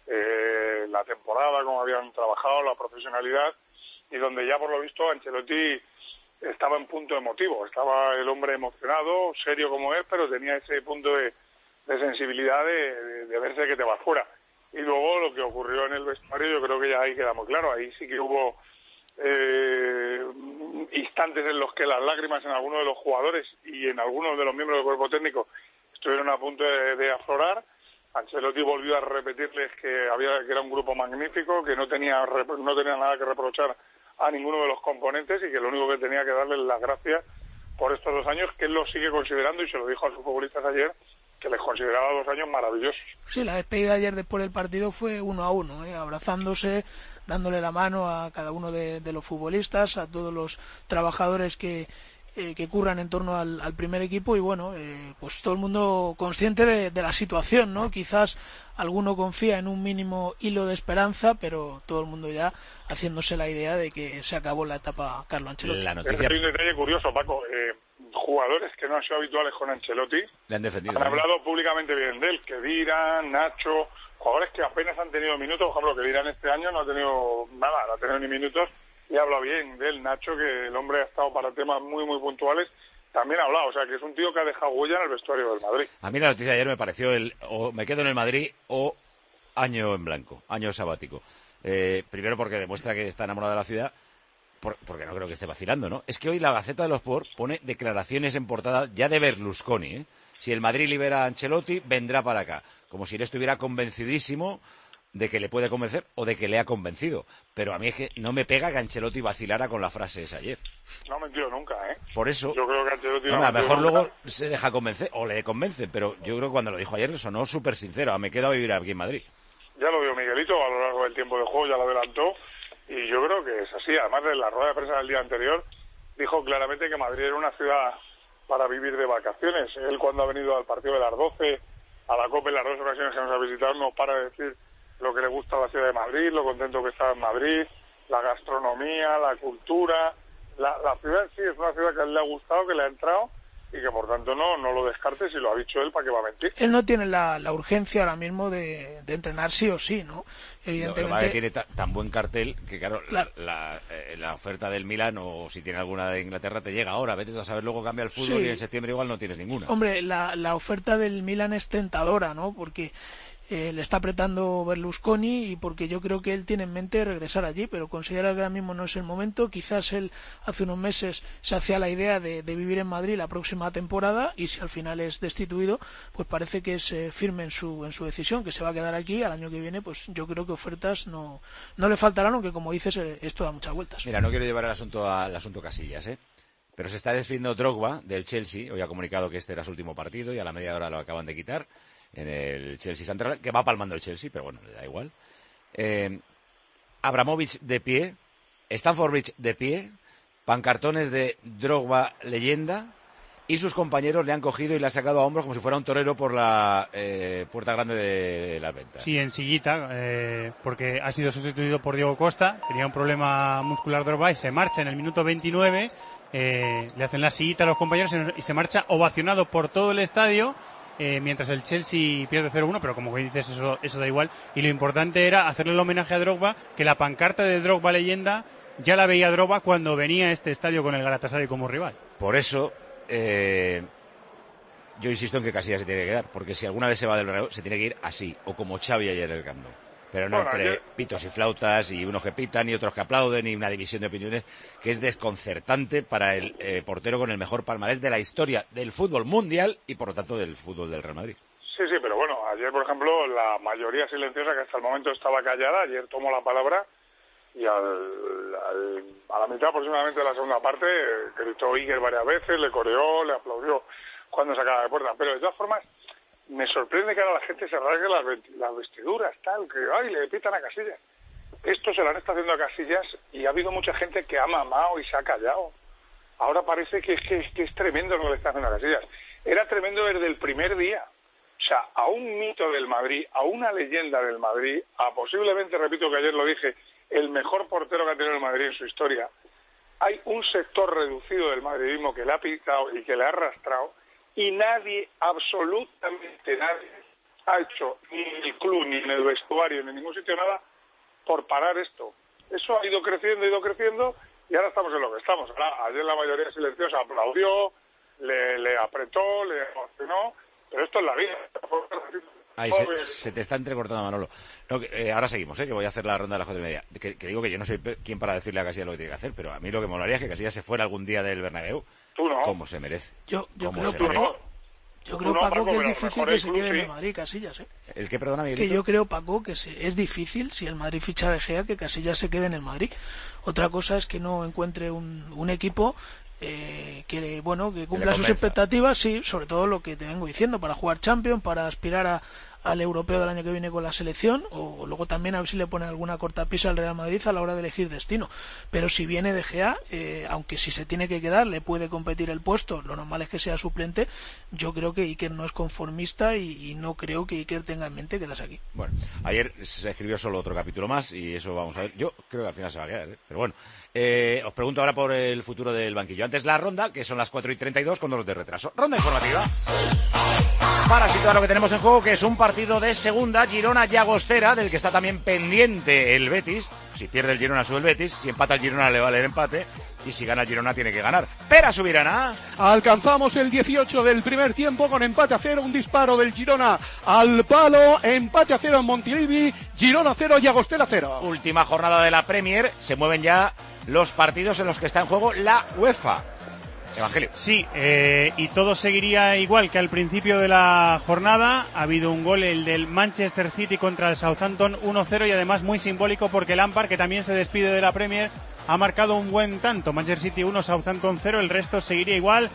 la temporada, cómo habían trabajado, la profesionalidad, y donde ya por lo visto Ancelotti estaba en punto emotivo, estaba el hombre emocionado, serio como es, pero tenía ese punto de sensibilidad de verse que te va fuera. Y luego lo que ocurrió en el vestuario, yo creo que ya ahí queda muy claro, ahí sí que hubo instantes en los que las lágrimas en algunos de los jugadores y en algunos de los miembros del cuerpo técnico estuvieron a punto de aflorar. Ancelotti volvió a repetirles que era un grupo magnífico, que no tenía nada que reprochar a ninguno de los componentes y que lo único que tenía que darles las gracias por estos 2 años, que él los sigue considerando, y se lo dijo a sus futbolistas ayer, que les consideraba 2 años maravillosos. Sí, la despedida ayer después del partido fue 1-1, abrazándose, dándole la mano a cada uno de los futbolistas, a todos los trabajadores que curran en torno al primer equipo, y bueno, pues todo el mundo consciente de la situación, ¿no? Quizás alguno confía en un mínimo hilo de esperanza, pero todo el mundo ya haciéndose la idea de que se acabó la etapa Carlo Ancelotti. La noticia... Hay un detalle curioso, Paco. Jugadores que no han sido habituales con Ancelotti le han defendido, han hablado públicamente bien de él, que Dirán, Nacho, jugadores que apenas han tenido minutos. Por ejemplo, que Dirán este año no ha tenido nada, no ha tenido ni minutos, y habla bien de él. Nacho, que el hombre ha estado para temas muy muy puntuales, también ha hablado, o sea que es un tío que ha dejado huella en el vestuario del Madrid. A mí la noticia de ayer me pareció o me quedo en el Madrid o año en blanco, año sabático. Primero porque demuestra que está enamorado de la ciudad, porque no creo que esté vacilando, ¿no? Es que hoy la Gaceta de los Sport pone declaraciones en portada ya de Berlusconi, ¿eh? Si el Madrid libera a Ancelotti, vendrá para acá. Como si él estuviera convencidísimo de que le puede convencer o de que le ha convencido. Pero a mí es que no me pega que Ancelotti vacilara con la frase esa ayer. No ha mentido nunca, ¿eh? Por eso... Yo creo que Ancelotti a lo mejor luego se deja convencer o le convence, pero yo creo que cuando lo dijo ayer sonó súper sincero. Me quedo a vivir aquí en Madrid. Ya lo vio Miguelito a lo largo del tiempo de juego, ya lo adelantó, y yo creo que es así. Además, de la rueda de prensa del día anterior dijo claramente que Madrid era una ciudad para vivir de vacaciones. Él, cuando ha venido al partido de las 12, a la COPE, en las 2 ocasiones que nos ha visitado, no para de decir lo que le gusta a la ciudad de Madrid, lo contento que está en Madrid, la gastronomía, la cultura. La ciudad en sí es una ciudad que a él le ha gustado, que le ha entrado, y que por tanto no lo descartes, y lo ha dicho él, ¿para qué va a mentir? Él no tiene la urgencia ahora mismo de entrenar sí o sí, ¿no? Evidentemente... No, tiene tan buen cartel que, claro. La oferta del Milan, o si tiene alguna de Inglaterra, te llega ahora. Vete a saber, luego cambia el fútbol, sí. Y en septiembre igual no tienes ninguna. Hombre, la oferta del Milan es tentadora, ¿no? Porque le está apretando Berlusconi y porque yo creo que él tiene en mente regresar allí, pero considera que ahora mismo no es el momento. Quizás él hace unos meses se hacía la idea de vivir en Madrid la próxima temporada, y si al final es destituido, pues parece que es firme en su decisión, que se va a quedar aquí. Al año que viene, pues yo creo que ofertas no le faltarán, aunque como dices, esto da muchas vueltas. Mira, no quiero llevar el asunto Casillas, pero se está despidiendo Drogba del Chelsea. Hoy ha comunicado que este era su último partido y a la media hora lo acaban de quitar en el Chelsea Central, que va palmando el Chelsea, pero bueno, le da igual. Abramovich de pie, Stamford Bridge de pie, pancartones de Drogba leyenda, y sus compañeros le han cogido y le han sacado a hombros como si fuera un torero por la puerta grande de las ventas. Sí, en sillita, porque ha sido sustituido por Diego Costa, tenía un problema muscular Drogba y se marcha en el minuto 29, le hacen la sillita a los compañeros y se marcha ovacionado por todo el estadio, mientras el Chelsea pierde 0-1, pero como dices, eso da igual. Y lo importante era hacerle el homenaje a Drogba, que la pancarta de Drogba leyenda ya la veía Drogba cuando venía a este estadio con el Galatasaray como rival. Por eso yo insisto en que Casillas se tiene que quedar, porque si alguna vez se va del Bernabéu se tiene que ir así, o como Xavi ayer en el Camp Nou, pero no entre pitos y flautas y unos que pitan y otros que aplauden y una división de opiniones que es desconcertante para el portero con el mejor palmarés de la historia del fútbol mundial y por lo tanto del fútbol del Real Madrid. Sí, pero bueno, ayer por ejemplo la mayoría silenciosa que hasta el momento estaba callada, ayer tomó la palabra y a la mitad aproximadamente de la segunda parte gritó Iker varias veces, le coreó, le aplaudió cuando sacaba de puerta, pero de todas formas me sorprende que ahora la gente se rasgue las vestiduras, tal, que ay, le pitan a Casillas. Esto se lo han estado haciendo a Casillas y ha habido mucha gente que ha mamado y se ha callado. Ahora parece que es tremendo lo que le están haciendo a Casillas. Era tremendo desde el primer día. O sea, a un mito del Madrid, a una leyenda del Madrid, a posiblemente, repito que ayer lo dije, el mejor portero que ha tenido el Madrid en su historia, hay un sector reducido del madridismo que le ha picado y que le ha arrastrado, y nadie, absolutamente nadie, ha hecho ni en el club, ni en el vestuario, ni en ningún sitio nada, por parar esto. Eso ha ido creciendo, y ahora estamos en lo que estamos. Ahora, ayer la mayoría silenciosa aplaudió, le apretó, le emocionó, pero esto es la vida. Ahí se te está entrecortando, Manolo. No, ahora seguimos, que voy a hacer la ronda de las 4:30. Que digo que yo no soy quien para decirle a Casillas lo que tiene que hacer, pero a mí lo que me molaría es que Casillas se fuera algún día del Bernabéu. Tú no. Como se merece. Yo creo, Paco, que es difícil que se quede en el Madrid Casillas, ¿El qué, perdona, Miguelito? Que yo creo, Paco, que es difícil, si el Madrid ficha de Gea, que Casillas se quede en el Madrid. Otra cosa es que no encuentre un equipo que cumpla sus expectativas, sí, sobre todo lo que te vengo diciendo, para jugar Champions, para aspirar al europeo del año que viene con la selección, o luego también a ver si le ponen alguna cortapisa al Real Madrid a la hora de elegir destino. Pero si viene De Gea, aunque si se tiene que quedar le puede competir el puesto, lo normal es que sea suplente. Yo creo que Iker no es conformista y no creo que Iker tenga en mente quedarse aquí. Bueno, ayer se escribió solo otro capítulo más y eso vamos a ver. Yo creo que al final se va a quedar, pero bueno. Os pregunto ahora por el futuro del banquillo. Antes la ronda, que son las 4:32 con 2 horas de retraso. Ronda informativa. Para situar lo que tenemos en juego, que es un partido de segunda, Girona-Llagostera, del que está también pendiente el Betis. Si pierde el Girona sube el Betis, si empata el Girona le vale el empate, y si gana el Girona tiene que ganar. Pera Subirana. Alcanzamos el 18 del primer tiempo con empate a 0, un disparo del Girona al palo, empate a 0 en Montilivi, Girona 0, Llagostera 0. Última jornada de la Premier, se mueven ya los partidos en los que está en juego la UEFA. Evangelio. Sí, y todo seguiría igual que al principio de la jornada. Ha habido un gol, el del Manchester City contra el Southampton, 1-0, y además muy simbólico porque Lampard, que también se despide de la Premier, ha marcado un buen tanto. Manchester City 1, Southampton 0, el resto seguiría igual.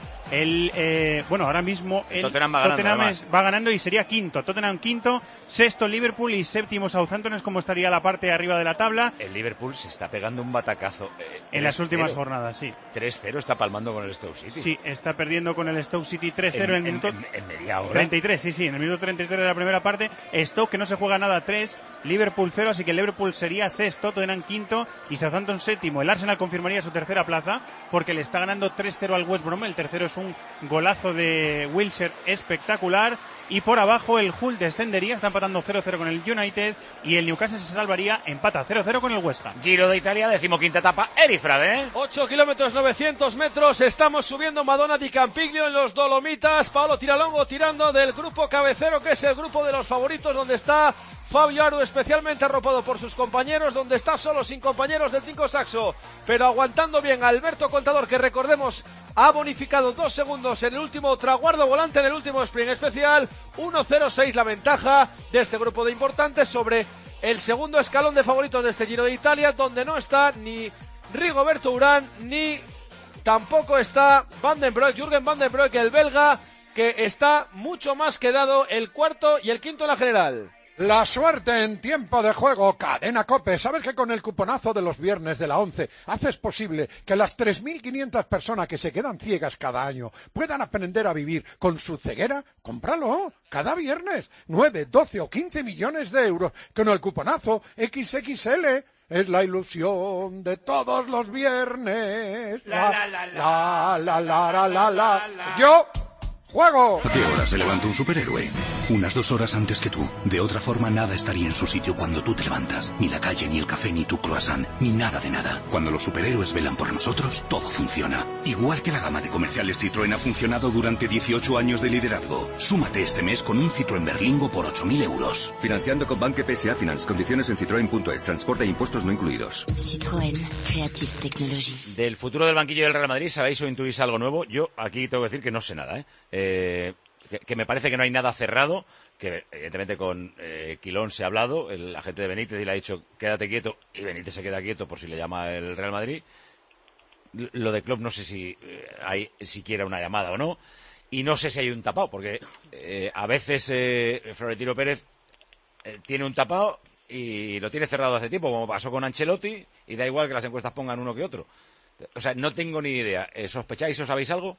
Ahora mismo el Tottenham va ganando y sería quinto. Tottenham quinto, sexto Liverpool y séptimo Southampton, es como estaría la parte de arriba de la tabla. El Liverpool se está pegando un batacazo. En las últimas jornadas, sí. 3-0 está palmando con el Stoke City. Sí, está perdiendo con el Stoke City 3-0 en el minuto... En media hora. 33, sí, en el minuto 33 de la primera parte. Stoke, que no se juega nada, 3, Liverpool 0, así que el Liverpool sería sexto, Tottenham quinto y Southampton séptimo. El Arsenal confirmaría su tercera plaza porque le está ganando 3-0 al West Brom. El tercero es un golazo de Wilshere espectacular. y por abajo el Hull descendería, está empatando 0-0 con el United y el Newcastle se salvaría, empata 0-0 con el West Ham. Giro de Italia, 15ª etapa, Erifrade, 8 kilómetros 900 metros, estamos subiendo Madonna di Campiglio en los Dolomitas, Paolo Tiralongo tirando del grupo cabecero, que es el grupo de los favoritos, donde está Fabio Aru especialmente arropado por sus compañeros, donde está solo sin compañeros del Cinco Saxo, pero aguantando bien Alberto Contador, que recordemos ha bonificado 2 segundos en el último traguardo volante, en el último sprint especial. 1.06 la ventaja de este grupo de importantes sobre el segundo escalón de favoritos de este Giro de Italia, donde no está ni Rigoberto Urán ni tampoco está Van den Broek, Jürgen Van den Broek, el belga, que está mucho más quedado el cuarto y el quinto en la general. La suerte en tiempo de juego, Cadena COPE. ¿Sabes que con el cuponazo de los viernes de la 11 haces posible que las 3.500 personas que se quedan ciegas cada año puedan aprender a vivir con su ceguera? ¡Cómpralo! Cada viernes, 9, 12 o 15 millones de euros con el cuponazo XXL. Es la ilusión de todos los viernes. Yo ¡juego! ¿A qué hora se levanta un superhéroe? Unas 2 horas antes que tú. De otra forma, nada estaría en su sitio cuando tú te levantas. Ni la calle, ni el café, ni tu croissant, ni nada de nada. Cuando los superhéroes velan por nosotros, todo funciona. Igual que la gama de comerciales Citroën ha funcionado durante 18 años de liderazgo. Súmate este mes con un Citroën Berlingo por 8.000 euros. Financiando con Banque PSA Finance. Condiciones en citroen.es. Transporte e impuestos no incluidos. Citroën. Creative Technology. Del futuro del banquillo del Real Madrid, ¿sabéis o intuís algo nuevo? Yo aquí tengo que decir que no sé nada, que me parece que no hay nada cerrado, que evidentemente con Quilón se ha hablado, el agente de Benítez, y le ha dicho quédate quieto, y Benítez se queda quieto por si le llama el Real Madrid. Lo de Klopp no sé si hay siquiera una llamada o no, y no sé si hay un tapado, porque a veces Florentino Pérez tiene un tapado y lo tiene cerrado hace tiempo, como pasó con Ancelotti, y da igual que las encuestas pongan uno que otro. O sea, no tengo ni idea. ¿Sospecháis o sabéis algo?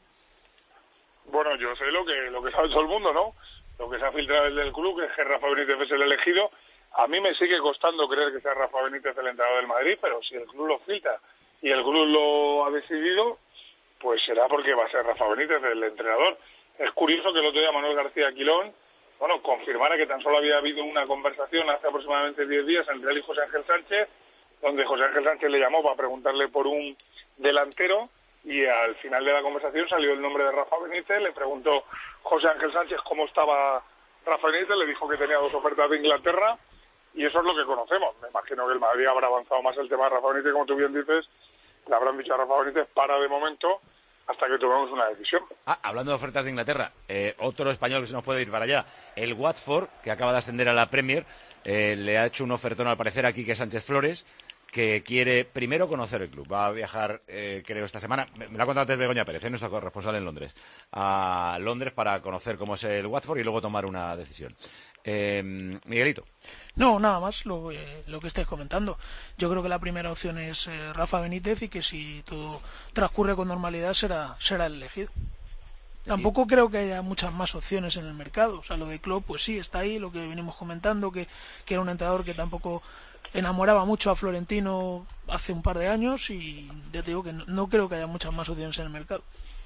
Bueno, yo sé lo que sabe todo el mundo, ¿no? Lo que se ha filtrado desde el club, que es que Rafa Benítez es el elegido. A mí me sigue costando creer que sea Rafa Benítez el entrenador del Madrid, pero si el club lo filtra y el club lo ha decidido, pues será porque va a ser Rafa Benítez el entrenador. Es curioso que el otro día Manuel García Quilón, confirmara que tan solo había habido una conversación hace aproximadamente 10 días entre él y José Ángel Sánchez, donde José Ángel Sánchez le llamó para preguntarle por un delantero, y al final de la conversación salió el nombre de Rafa Benítez. Le preguntó José Ángel Sánchez cómo estaba Rafa Benítez, le dijo que tenía 2 ofertas de Inglaterra, y eso es lo que conocemos. Me imagino que el Madrid habrá avanzado más el tema de Rafa Benítez, como tú bien dices, le habrán dicho a Rafa Benítez para de momento hasta que tomemos una decisión. Hablando de ofertas de Inglaterra, otro español que se nos puede ir para allá, el Watford, que acaba de ascender a la Premier, le ha hecho un ofertón al parecer a Quique Sánchez Flores, que quiere primero conocer el club. Va a viajar, creo, esta semana, me lo ha contado antes Begoña Pérez, nuestra corresponsal en Londres, a Londres para conocer cómo es el Watford y luego tomar una decisión. Miguelito. No, nada más lo que estáis comentando. Yo creo que la primera opción es Rafa Benítez, y que si todo transcurre con normalidad será el elegido. Tampoco creo que haya muchas más opciones en el mercado. O sea, lo de Klopp, pues sí, está ahí, lo que venimos comentando, que era un entrenador que tampoco enamoraba mucho a Florentino hace un par de años, y ya te digo que no creo que haya muchas más opciones en el mercado.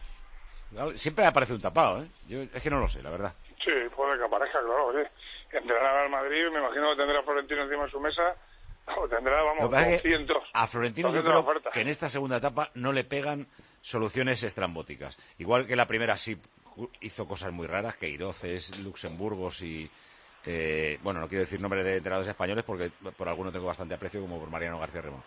Siempre aparece un tapado, Yo es que no lo sé, la verdad. Sí, puede que aparezca, claro. Oye, entrenar al Madrid, me imagino que tendrá a Florentino encima de su mesa, o tendrá, 200. A Florentino yo creo que en esta segunda etapa no le pegan soluciones estrambóticas. Igual que la primera sí hizo cosas muy raras, que Queiroces, Luxemburgos y... no quiero decir nombres de entrenadores españoles porque por alguno tengo bastante aprecio, como por Mariano García Remón.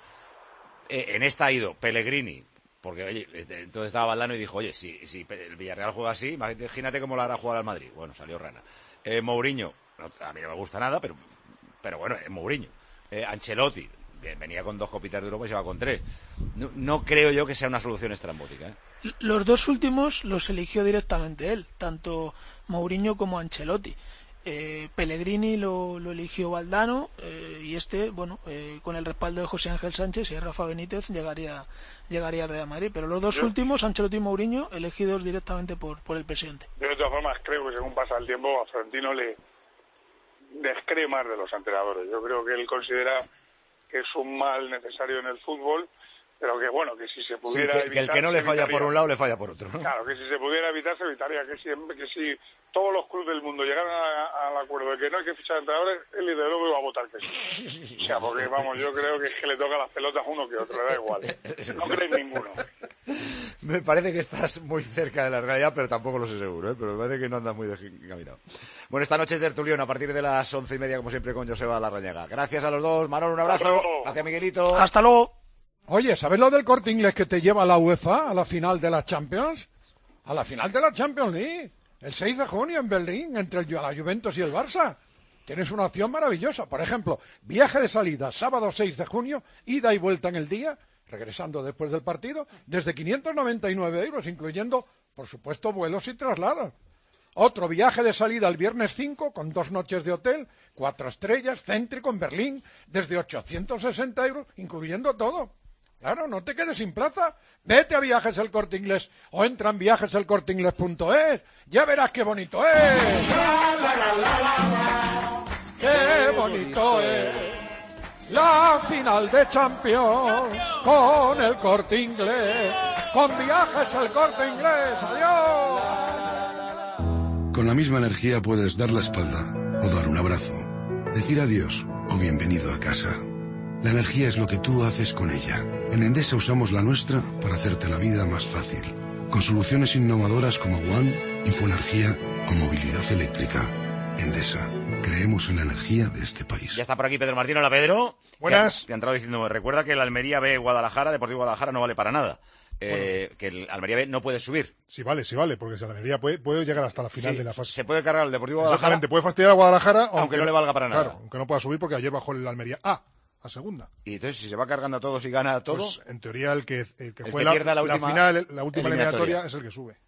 En esta ha ido Pellegrini, porque oye, entonces estaba Valdano y dijo, oye, si el Villarreal juega así, imagínate cómo lo hará jugar al Madrid. Bueno, salió rana. Mourinho, a mí no me gusta nada, pero bueno, es Mourinho. Ancelotti, venía con 2 copitas de Europa y se va con 3. No creo yo que sea una solución estrambótica. Los 2 últimos los eligió directamente él, tanto Mourinho como Ancelotti. Pellegrini lo eligió Valdano, y con el respaldo de José Ángel Sánchez y Rafa Benítez llegaría al Real Madrid, pero los 2 últimos, Ancelotti y Mourinho, elegidos directamente por el presidente. Yo de todas formas creo que según pasa el tiempo a Florentino le descree más de los entrenadores. Yo creo que él considera que es un mal necesario en el fútbol, pero que bueno, que si se pudiera que el que no le falla por un lado le falla por otro, ¿no? Claro, que si se pudiera evitar, se evitaría. Que si todos los clubes del mundo llegaran al acuerdo de que no hay que fichar entrenadores, él desde luego iba a votar que sí. O sea, porque vamos, yo creo que es que le toca las pelotas uno que otro, le da igual. No crees ninguno. Me parece que estás muy cerca de la realidad, pero tampoco lo sé seguro, ¿eh? Pero me parece que no andas muy encaminado. Bueno, esta noche es tertulión a partir de las 11:30, como siempre, con Joseba Larrañaga. Gracias a los dos. Manolo, un abrazo. Gracias, Miguelito. Hasta luego. Oye, ¿sabes lo del Corte Inglés que te lleva la UEFA a la final de la Champions? A la final de la Champions League. El 6 de junio en Berlín, entre la Juventus y el Barça. Tienes una opción maravillosa. Por ejemplo, viaje de salida, sábado 6 de junio, ida y vuelta en el día, regresando después del partido, desde 599 euros, incluyendo, por supuesto, vuelos y traslados. Otro viaje de salida el viernes 5, con 2 noches de hotel, 4 estrellas, céntrico en Berlín, desde 860 euros, incluyendo todo. Claro, no te quedes sin plaza. Vete a Viajes El Corte Inglés o entra en viajeselcorteinglés.es. Ya verás qué bonito es. ¡Qué bonito es! La final de Champions con El Corte Inglés. Con Viajes El Corte Inglés. ¡Adiós! Con la misma energía puedes dar la espalda o dar un abrazo, decir adiós o bienvenido a casa. La energía es lo que tú haces con ella. En Endesa usamos la nuestra para hacerte la vida más fácil. Con soluciones innovadoras como One, Infoenergía o movilidad eléctrica. Endesa, creemos en la energía de este país. Ya está por aquí Pedro Martín. Hola, Pedro. Buenas. Que ha entrado diciendo, recuerda que el Almería B Guadalajara, Deportivo Guadalajara, no vale para nada. Que el Almería B no puede subir. Sí vale, porque si el Almería puede llegar hasta la final de la fase. Se puede cargar al Deportivo Guadalajara. Exactamente, puede fastidiar a Guadalajara aunque no le valga para nada. Claro, aunque no pueda subir porque ayer bajó el Almería A segunda. Y entonces, si se va cargando a todos y gana a todos... Pues, en teoría, el que juegue la última final, la última eliminatoria es el que sube.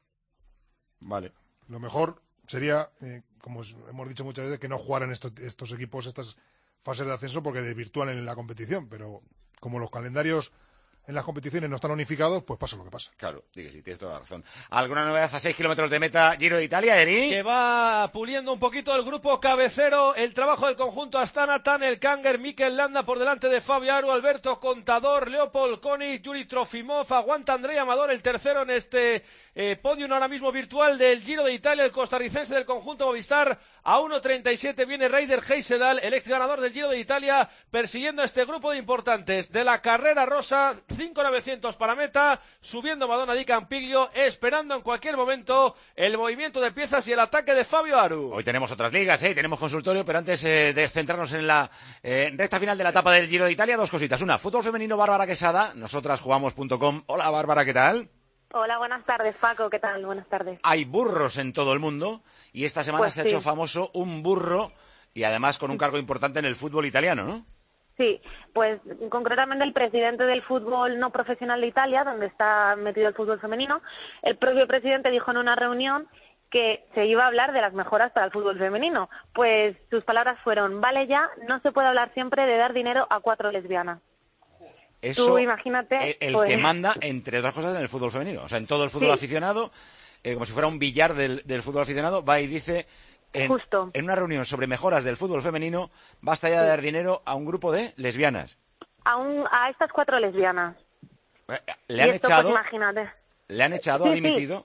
Vale. Lo mejor sería, como hemos dicho muchas veces, que no jugaran estos equipos, estas fases de ascenso, porque desvirtúan en la competición. Pero como los calendarios en las competiciones no están unificados, pues pasa lo que pasa. Claro, sí, tienes toda la razón. ¿Alguna novedad a 6 kilómetros de meta Giro de Italia, Eri? Que va puliendo un poquito el grupo cabecero, el trabajo del conjunto Astana, Tanel Kanger, Mikel Landa por delante de Fabio Aru, Alberto Contador, Leopold Koenig, Yuri Trofimov, aguanta Andrei Amador, el tercero en este podium ahora mismo virtual del Giro de Italia, el costarricense del conjunto Movistar. A 1.37 viene Ryder Heisedal, el ex ganador del Giro de Italia, persiguiendo a este grupo de importantes de la carrera rosa. 5.900 para meta, subiendo Madonna di Campiglio, esperando en cualquier momento el movimiento de piezas y el ataque de Fabio Aru. Hoy tenemos otras ligas, tenemos consultorio, pero antes de centrarnos en la recta final de la etapa del Giro de Italia, dos cositas. Una, fútbol femenino, Bárbara Quesada, nosotras-jugamos.com. Hola, Bárbara, ¿qué tal? Hola, buenas tardes, Paco, ¿qué tal? Buenas tardes. Hay burros en todo el mundo y esta semana se ha hecho famoso un burro y además con un cargo importante en el fútbol italiano, ¿no? Sí, pues concretamente el presidente del fútbol no profesional de Italia, donde está metido el fútbol femenino, el propio presidente dijo en una reunión que se iba a hablar de las mejoras para el fútbol femenino. Pues sus palabras fueron, vale ya, no se puede hablar siempre de dar dinero a 4 lesbianas. Eso, tú imagínate, el que manda, entre otras cosas, en el fútbol femenino. O sea, en todo el fútbol aficionado, como si fuera un billar del fútbol aficionado, va y dice, en una reunión sobre mejoras del fútbol femenino, basta ya de dar dinero a un grupo de lesbianas. A estas 4 lesbianas. ¿Le han echado? Pues, imagínate. ¿Le han echado? ¿Ha dimitido?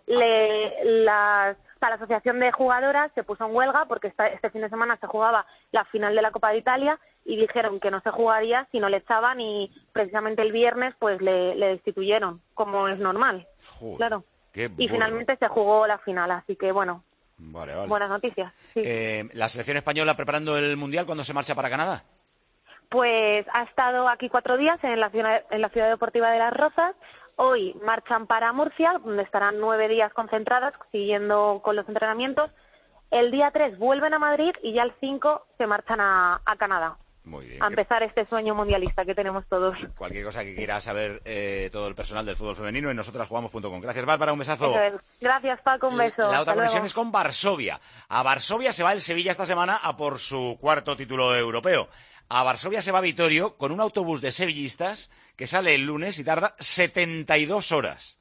Para la Asociación de Jugadoras se puso en huelga porque este fin de semana se jugaba la final de la Copa de Italia y dijeron que no se jugaría si no le echaban y precisamente el viernes pues le destituyeron, como es normal. Joder, claro. Y finalmente se jugó la final, así que bueno, vale. Buenas noticias. Sí. ¿La selección española preparando el Mundial cuándo se marcha para Canadá? Pues ha estado aquí 4 días en la ciudad deportiva de Las Rozas. Hoy marchan para Murcia, donde estarán 9 días concentradas, siguiendo con los entrenamientos. El día 3 vuelven a Madrid y ya el 5 se marchan a Canadá. Muy bien. A empezar este sueño mundialista que tenemos todos. Cualquier cosa que quiera saber todo el personal del fútbol femenino en nosotras-jugamos.com. Gracias, Bárbara, un besazo. Gracias, Paco, un beso. La otra conexión es con Varsovia. A Varsovia se va el Sevilla esta semana a por su 4º título europeo. A Varsovia se va Vittorio con un autobús de sevillistas que sale el lunes y tarda 72 horas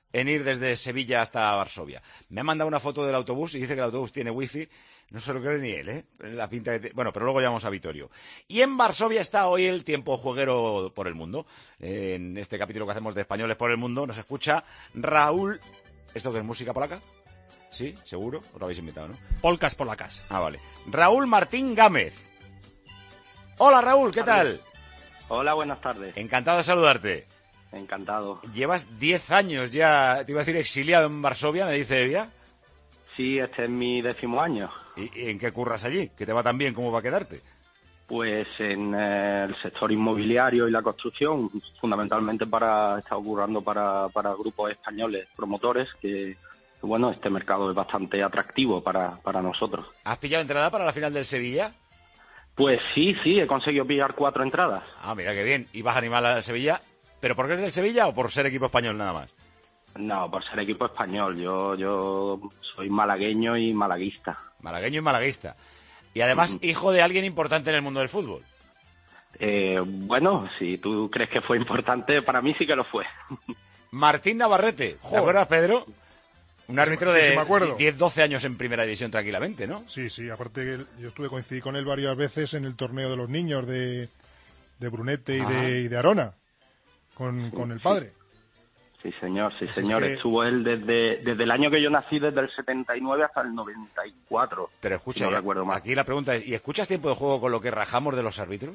en ir desde Sevilla hasta Varsovia. Me ha mandado una foto del autobús y dice que el autobús tiene wifi. No se lo cree ni él, ¿eh? La pinta que bueno, pero luego llamamos a Vittorio. Y en Varsovia está hoy el tiempo jueguero por el mundo. En este capítulo que hacemos de Españoles por el Mundo nos escucha Raúl... ¿Esto que es música polaca? Sí, seguro. Os lo habéis invitado, ¿no? Polcas polacas. Ah, vale. Raúl Martín Gámez. Hola, Raúl, ¿qué tal? Hola, buenas tardes. Encantado de saludarte. Encantado. Llevas 10 años ya, te iba a decir, exiliado en Varsovia, me dice Evia. Sí, este es mi 10º año. ¿Y en qué curras allí? ¿Que te va tan bien como va a quedarte? Pues en el sector inmobiliario y la construcción, fundamentalmente está currando para grupos españoles, promotores, que bueno, este mercado es bastante atractivo para nosotros. ¿Has pillado entrada para la final del Sevilla? Pues sí, he conseguido pillar 4 entradas. Ah, mira qué bien. ¿Y vas a animar a Sevilla? ¿Pero por qué eres del Sevilla o por ser equipo español nada más? No, por ser equipo español. Yo soy malagueño y malaguista. Malagueño y malaguista. Y además, hijo de alguien importante en el mundo del fútbol. Bueno, si tú crees que fue importante, para mí sí que lo fue. Martín Navarrete. ¿Te acuerdas, Pedro? Un árbitro de 10-12 años en primera división tranquilamente, ¿no? Sí, aparte yo coincidí con él varias veces en el torneo de los niños de Brunete y de Arona, con el padre. Sí, señor. Estuvo él desde el año que yo nací, desde el 79 hasta el 94. Pero escucha, no recuerdo más. Aquí la pregunta es, ¿y escuchas Tiempo de Juego con lo que rajamos de los árbitros?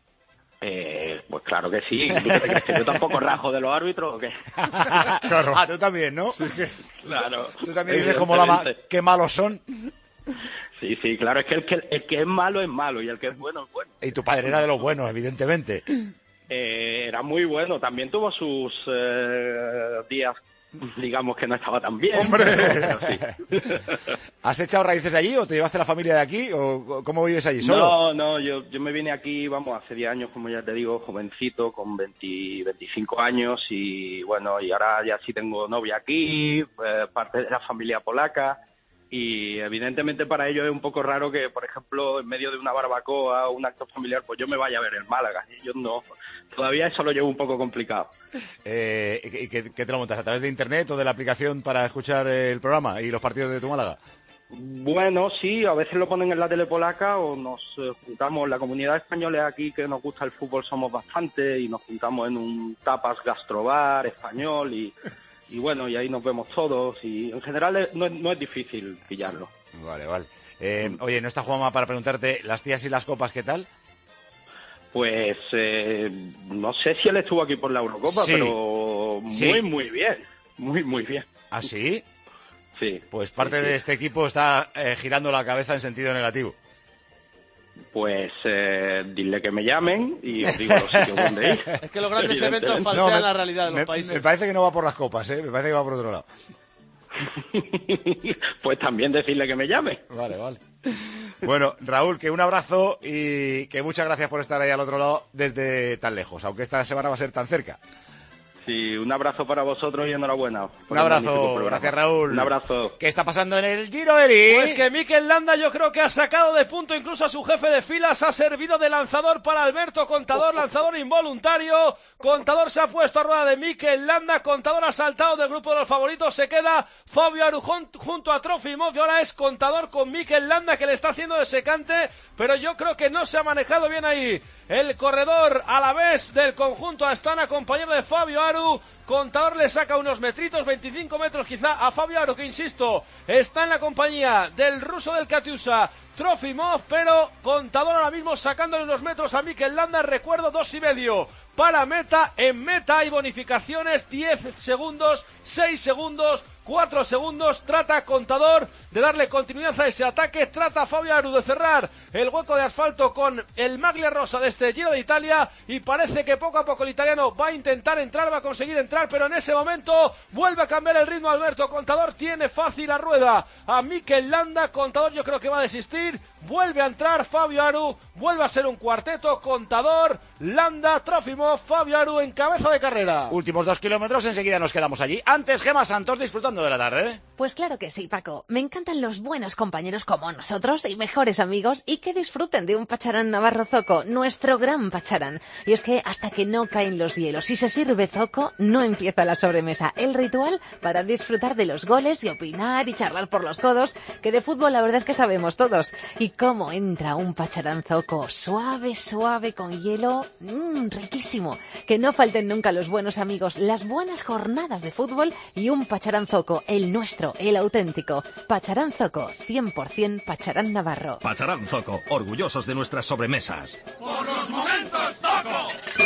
Pues claro que sí. ¿Tú te crees que yo tampoco rajo de los árbitros o qué? Claro. Ah, tú también, ¿no? Sí, claro. Tú también dices como qué malos son. Sí, claro, es que el que es malo y el que es bueno es bueno. Y tu padre era de los buenos, evidentemente. Era muy bueno, también tuvo sus días, digamos, que no estaba tan bien. ¡Hombre! Sí. ¿Has echado raíces allí o te llevaste la familia de aquí o cómo vives allí solo? No, yo me vine aquí, hace 10 años, como ya te digo, jovencito, con 25 años y bueno, y ahora ya sí tengo novia aquí, parte de la familia polaca. Y evidentemente para ellos es un poco raro que, por ejemplo, en medio de una barbacoa o un acto familiar, pues yo me vaya a ver el Málaga. Y ellos no. Todavía eso lo llevo un poco complicado. ¿Qué te lo montas? ¿A través de internet o de la aplicación para escuchar el programa y los partidos de tu Málaga? Bueno, sí, a veces lo ponen en la tele polaca o nos juntamos. La comunidad española aquí que nos gusta el fútbol somos bastante y nos juntamos en un tapas gastrobar español y bueno, y ahí nos vemos todos y en general no es difícil pillarlo. Vale. Oye, ¿no está Juanma para preguntarte las tías y las copas qué tal? Pues no sé si él estuvo aquí por la Eurocopa, sí. Pero muy bien, muy bien. ¿Ah, sí? Sí. Pues parte de este equipo está girando la cabeza en sentido negativo. Pues dile que me llamen y os digo los sitios donde ir. Es que los grandes eventos falsean la realidad de los países. Me parece que no va por las copas, me parece que va por otro lado. Pues también decirle que me llame. Vale. Bueno, Raúl, que un abrazo y que muchas gracias por estar ahí al otro lado desde tan lejos, aunque esta semana va a ser tan cerca. Sí, un abrazo para vosotros y enhorabuena. Un abrazo, gracias Raúl. Un abrazo. ¿Qué está pasando en el Giro, Eri? Pues que Mikel Landa yo creo que ha sacado de punto incluso a su jefe de filas, ha servido de lanzador para Alberto Contador, lanzador involuntario. Contador se ha puesto a rueda de Mikel Landa, Contador ha saltado del grupo de los favoritos, se queda Fabio Aru junto a Trofimov y ahora es Contador con Mikel Landa que le está haciendo de secante, pero yo creo que no se ha manejado bien ahí. El corredor a la vez del conjunto Astana, compañero de Fabio Aru. Contador le saca unos metritos, 25 metros quizá a Fabio Aru, que insisto, está en la compañía del ruso del Katiusa, Trofimov, pero Contador ahora mismo sacándole unos metros a Mikel Landa, recuerdo 2,5 para meta. En meta hay bonificaciones, 10 segundos, 6 segundos, 4 segundos, trata Contador de darle continuidad a ese ataque, trata Fabio Aru de cerrar el hueco de asfalto con el maglia rosa de este Giro de Italia y parece que poco a poco el italiano va a intentar entrar, va a conseguir entrar, pero en ese momento vuelve a cambiar el ritmo Alberto Contador, tiene fácil la rueda a Mikel Landa, Contador yo creo que va a desistir, vuelve a entrar Fabio Aru, vuelve a ser un cuarteto, Contador, Landa, Trofimov, Fabio Aru en cabeza de carrera. Últimos 2 kilómetros, enseguida nos quedamos allí. Antes, Gemma Santos disfrutando disfrutando de la tarde. Pues claro que sí, Paco. Me encantan los buenos compañeros como nosotros y mejores amigos y que disfruten de un pacharán navarro zoco, nuestro gran pacharán. Y es que hasta que no caen los hielos y se sirve zoco, no empieza la sobremesa. El ritual para disfrutar de los goles y opinar y charlar por los codos, que de fútbol la verdad es que sabemos todos. Y cómo entra un pacharán zoco, suave, suave, con hielo, riquísimo. Que no falten nunca los buenos amigos, las buenas jornadas de fútbol y un pacharán zoco, el nuestro, el auténtico. Pacharán zoco, 100% pacharán navarro. Pacharán zoco, orgullosos de nuestras sobremesas. ¡Por los momentos zoco!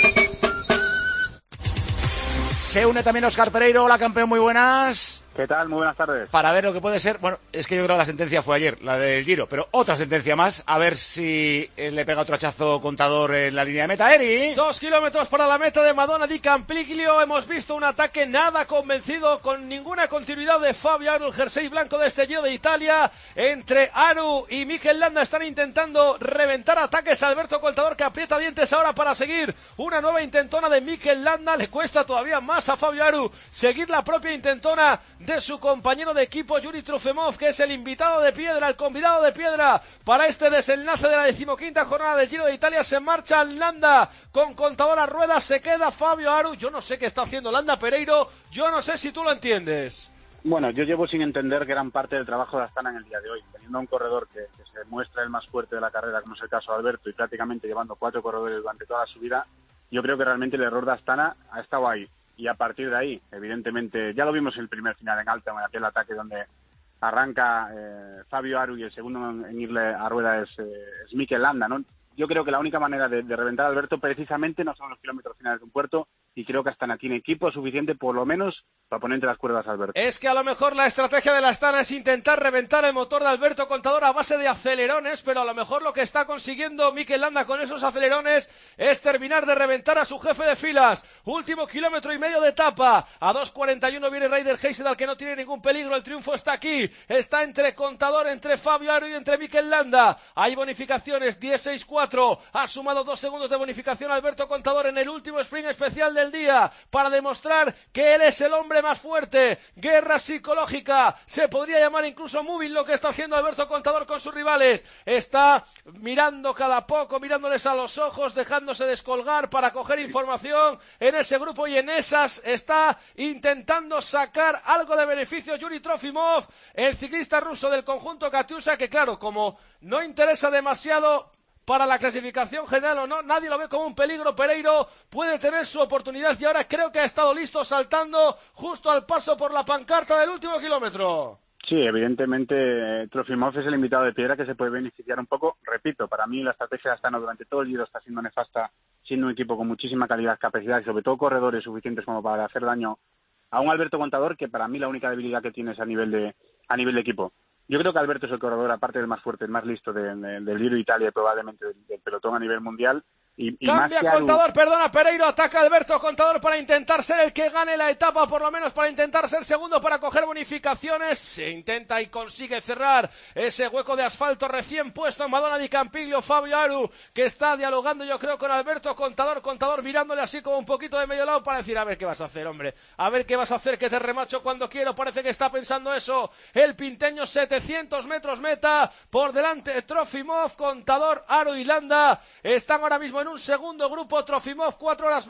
Se une también Óscar Pereiro. Hola, campeón, muy buenas. ¿Qué tal? Muy buenas tardes. Para ver lo que puede ser, bueno, es que yo creo que la sentencia fue ayer, la del Giro, pero otra sentencia más, a ver si le pega otro hachazo Contador en la línea de meta. Eri. 2 kilómetros para la meta de Madonna di Campiglio. Hemos visto un ataque nada convencido, con ninguna continuidad de Fabio Aru, el jersey blanco de este Giro de Italia. Entre Aru y Mikel Landa están intentando reventar ataques. Alberto Contador, que aprieta dientes ahora para seguir una nueva intentona de Mikel Landa. Le cuesta todavía más a Fabio Aru seguir la propia intentona de su compañero de equipo Yuri Trofimov, que es el invitado de piedra, el convidado de piedra para este desenlace de la 15ª jornada del Giro de Italia. Se marcha Landa con Contador a ruedas, se queda Fabio Aru. Yo no sé qué está haciendo Landa, Pereiro, yo no sé si tú lo entiendes. Bueno, yo llevo sin entender gran parte del trabajo de Astana en el día de hoy, teniendo a un corredor que se muestra el más fuerte de la carrera, como es el caso de Alberto, y prácticamente llevando 4 corredores durante toda la subida. Yo creo que realmente el error de Astana ha estado ahí. Y a partir de ahí, evidentemente, ya lo vimos en el primer final en Alta, en aquel ataque donde arranca Fabio Aru y el segundo en irle a rueda es Mikel Landa, ¿no? Yo creo que la única manera de reventar a Alberto precisamente no son los kilómetros finales de un puerto, y creo que Astana tiene equipo suficiente por lo menos para poner entre las cuerdas a Alberto. Es que a lo mejor la estrategia de la Astana es intentar reventar el motor de Alberto Contador a base de acelerones, pero a lo mejor lo que está consiguiendo Mikel Landa con esos acelerones es terminar de reventar a su jefe de filas. Último kilómetro y medio de etapa, a 2:41 viene Ryder Heysedal, que no tiene ningún peligro. El triunfo está aquí, está entre Contador, entre Fabio Aru y entre Mikel Landa. Hay bonificaciones, 10.64, ha sumado 2 segundos de bonificación Alberto Contador en el último sprint especial del día, para demostrar que él es el hombre más fuerte. Guerra psicológica, se podría llamar incluso móvil lo que está haciendo Alberto Contador con sus rivales. Está mirando cada poco, mirándoles a los ojos, dejándose descolgar para coger información en ese grupo, y en esas está intentando sacar algo de beneficio Yuri Trofimov, el ciclista ruso del conjunto Katyusha, que claro, como no interesa demasiado para la clasificación general o no, nadie lo ve como un peligro. Pereiro puede tener su oportunidad, y ahora creo que ha estado listo, saltando justo al paso por la pancarta del último kilómetro. Sí, evidentemente Trofimov es el invitado de piedra que se puede beneficiar un poco. Repito, para mí la estrategia de Astana durante todo el Giro está siendo nefasta, siendo un equipo con muchísima calidad, capacidad y sobre todo corredores suficientes como para hacer daño a un Alberto Contador, que para mí la única debilidad que tiene es a nivel de equipo. Yo creo que Alberto es el corredor, aparte del más fuerte, el más listo del Giro de Italia y probablemente del pelotón a nivel mundial. Y cambia más que Contador, perdona, Pereiro, ataca Alberto Contador para intentar ser el que gane la etapa, por lo menos para intentar ser segundo, para coger bonificaciones. Se intenta y consigue cerrar ese hueco de asfalto recién puesto en Madonna di Campiglio. Fabio Aru, que está dialogando yo creo con Alberto Contador, Contador mirándole así como un poquito de medio lado para decir: a ver qué vas a hacer, hombre, a ver qué vas a hacer, que te remacho cuando quiero. Parece que está pensando eso el pinteño. 700 metros meta, por delante Trofimov, Contador, Aru y Landa están ahora mismo en un segundo grupo. Trofimov 4 horas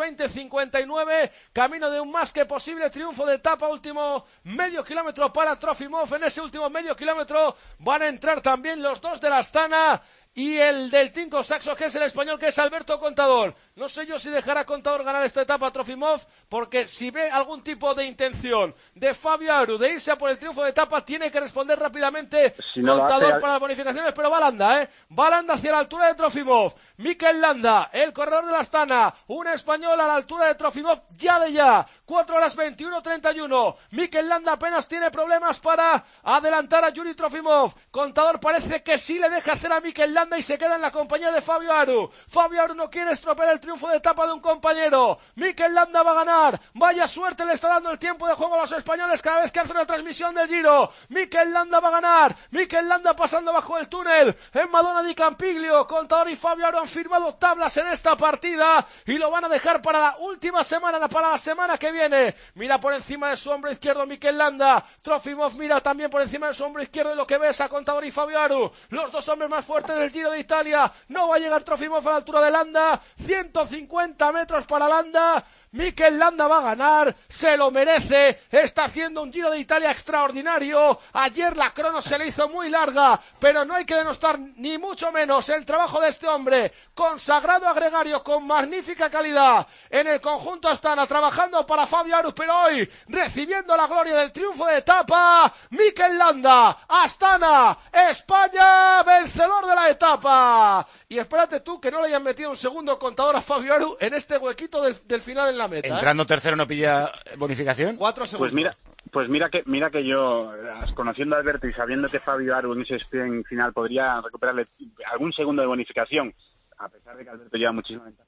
20:59, camino de un más que posible triunfo de etapa. Último medio kilómetro para Trofimov. En ese último medio kilómetro van a entrar también los dos de la Astana y el del Tinko Saxo, que es el español, que es Alberto Contador. No sé yo si dejará Contador ganar esta etapa a Trofimov, porque si ve algún tipo de intención de Fabio Aru de irse a por el triunfo de etapa, tiene que responder rápidamente si no Contador para las bonificaciones, pero va Landa, va Landa hacia la altura de Trofimov. Mikel Landa, el corredor de la Astana, un español a la altura de Trofimov ya de ya. 4 horas 21:31. Mikel Landa apenas tiene problemas para adelantar a Yuri Trofimov. Contador parece que sí le deja hacer a Mikel Landa Landa y se queda en la compañía de Fabio Aru. Fabio Aru no quiere estropear el triunfo de etapa de un compañero. Mikel Landa va a ganar. Vaya suerte le está dando el tiempo de juego a los españoles cada vez que hace una transmisión del Giro. Mikel Landa va a ganar. Mikel Landa pasando bajo el túnel. En Madonna di Campiglio, Contador y Fabio Aru han firmado tablas en esta partida y lo van a dejar para la última semana, para la semana que viene. Mira por encima de su hombro izquierdo Mikel Landa. Trofimov mira también por encima de su hombro izquierdo y lo que ves a Contador y Fabio Aru, los dos hombres más fuertes del Giro de Italia. No va a llegar Trofimov a la altura de Landa. 150 metros para Landa. Mikel Landa va a ganar, se lo merece, está haciendo un Giro de Italia extraordinario. Ayer la crono se le hizo muy larga, pero no hay que denostar ni mucho menos el trabajo de este hombre, consagrado a gregario con magnífica calidad en el conjunto Astana, trabajando para Fabio Aru, pero hoy recibiendo la gloria del triunfo de etapa. Mikel Landa, Astana, España, vencedor de la etapa. Y espérate tú que no le hayan metido un segundo contador a Fabio Aru en este huequito del final en la meta. Entrando tercero no pilla bonificación. 4 segundos. Pues mira que yo, conociendo a Alberto y sabiendo que Fabio Aru en ese sprint final podría recuperarle algún segundo de bonificación, a pesar de que Alberto lleva muchísima ventaja,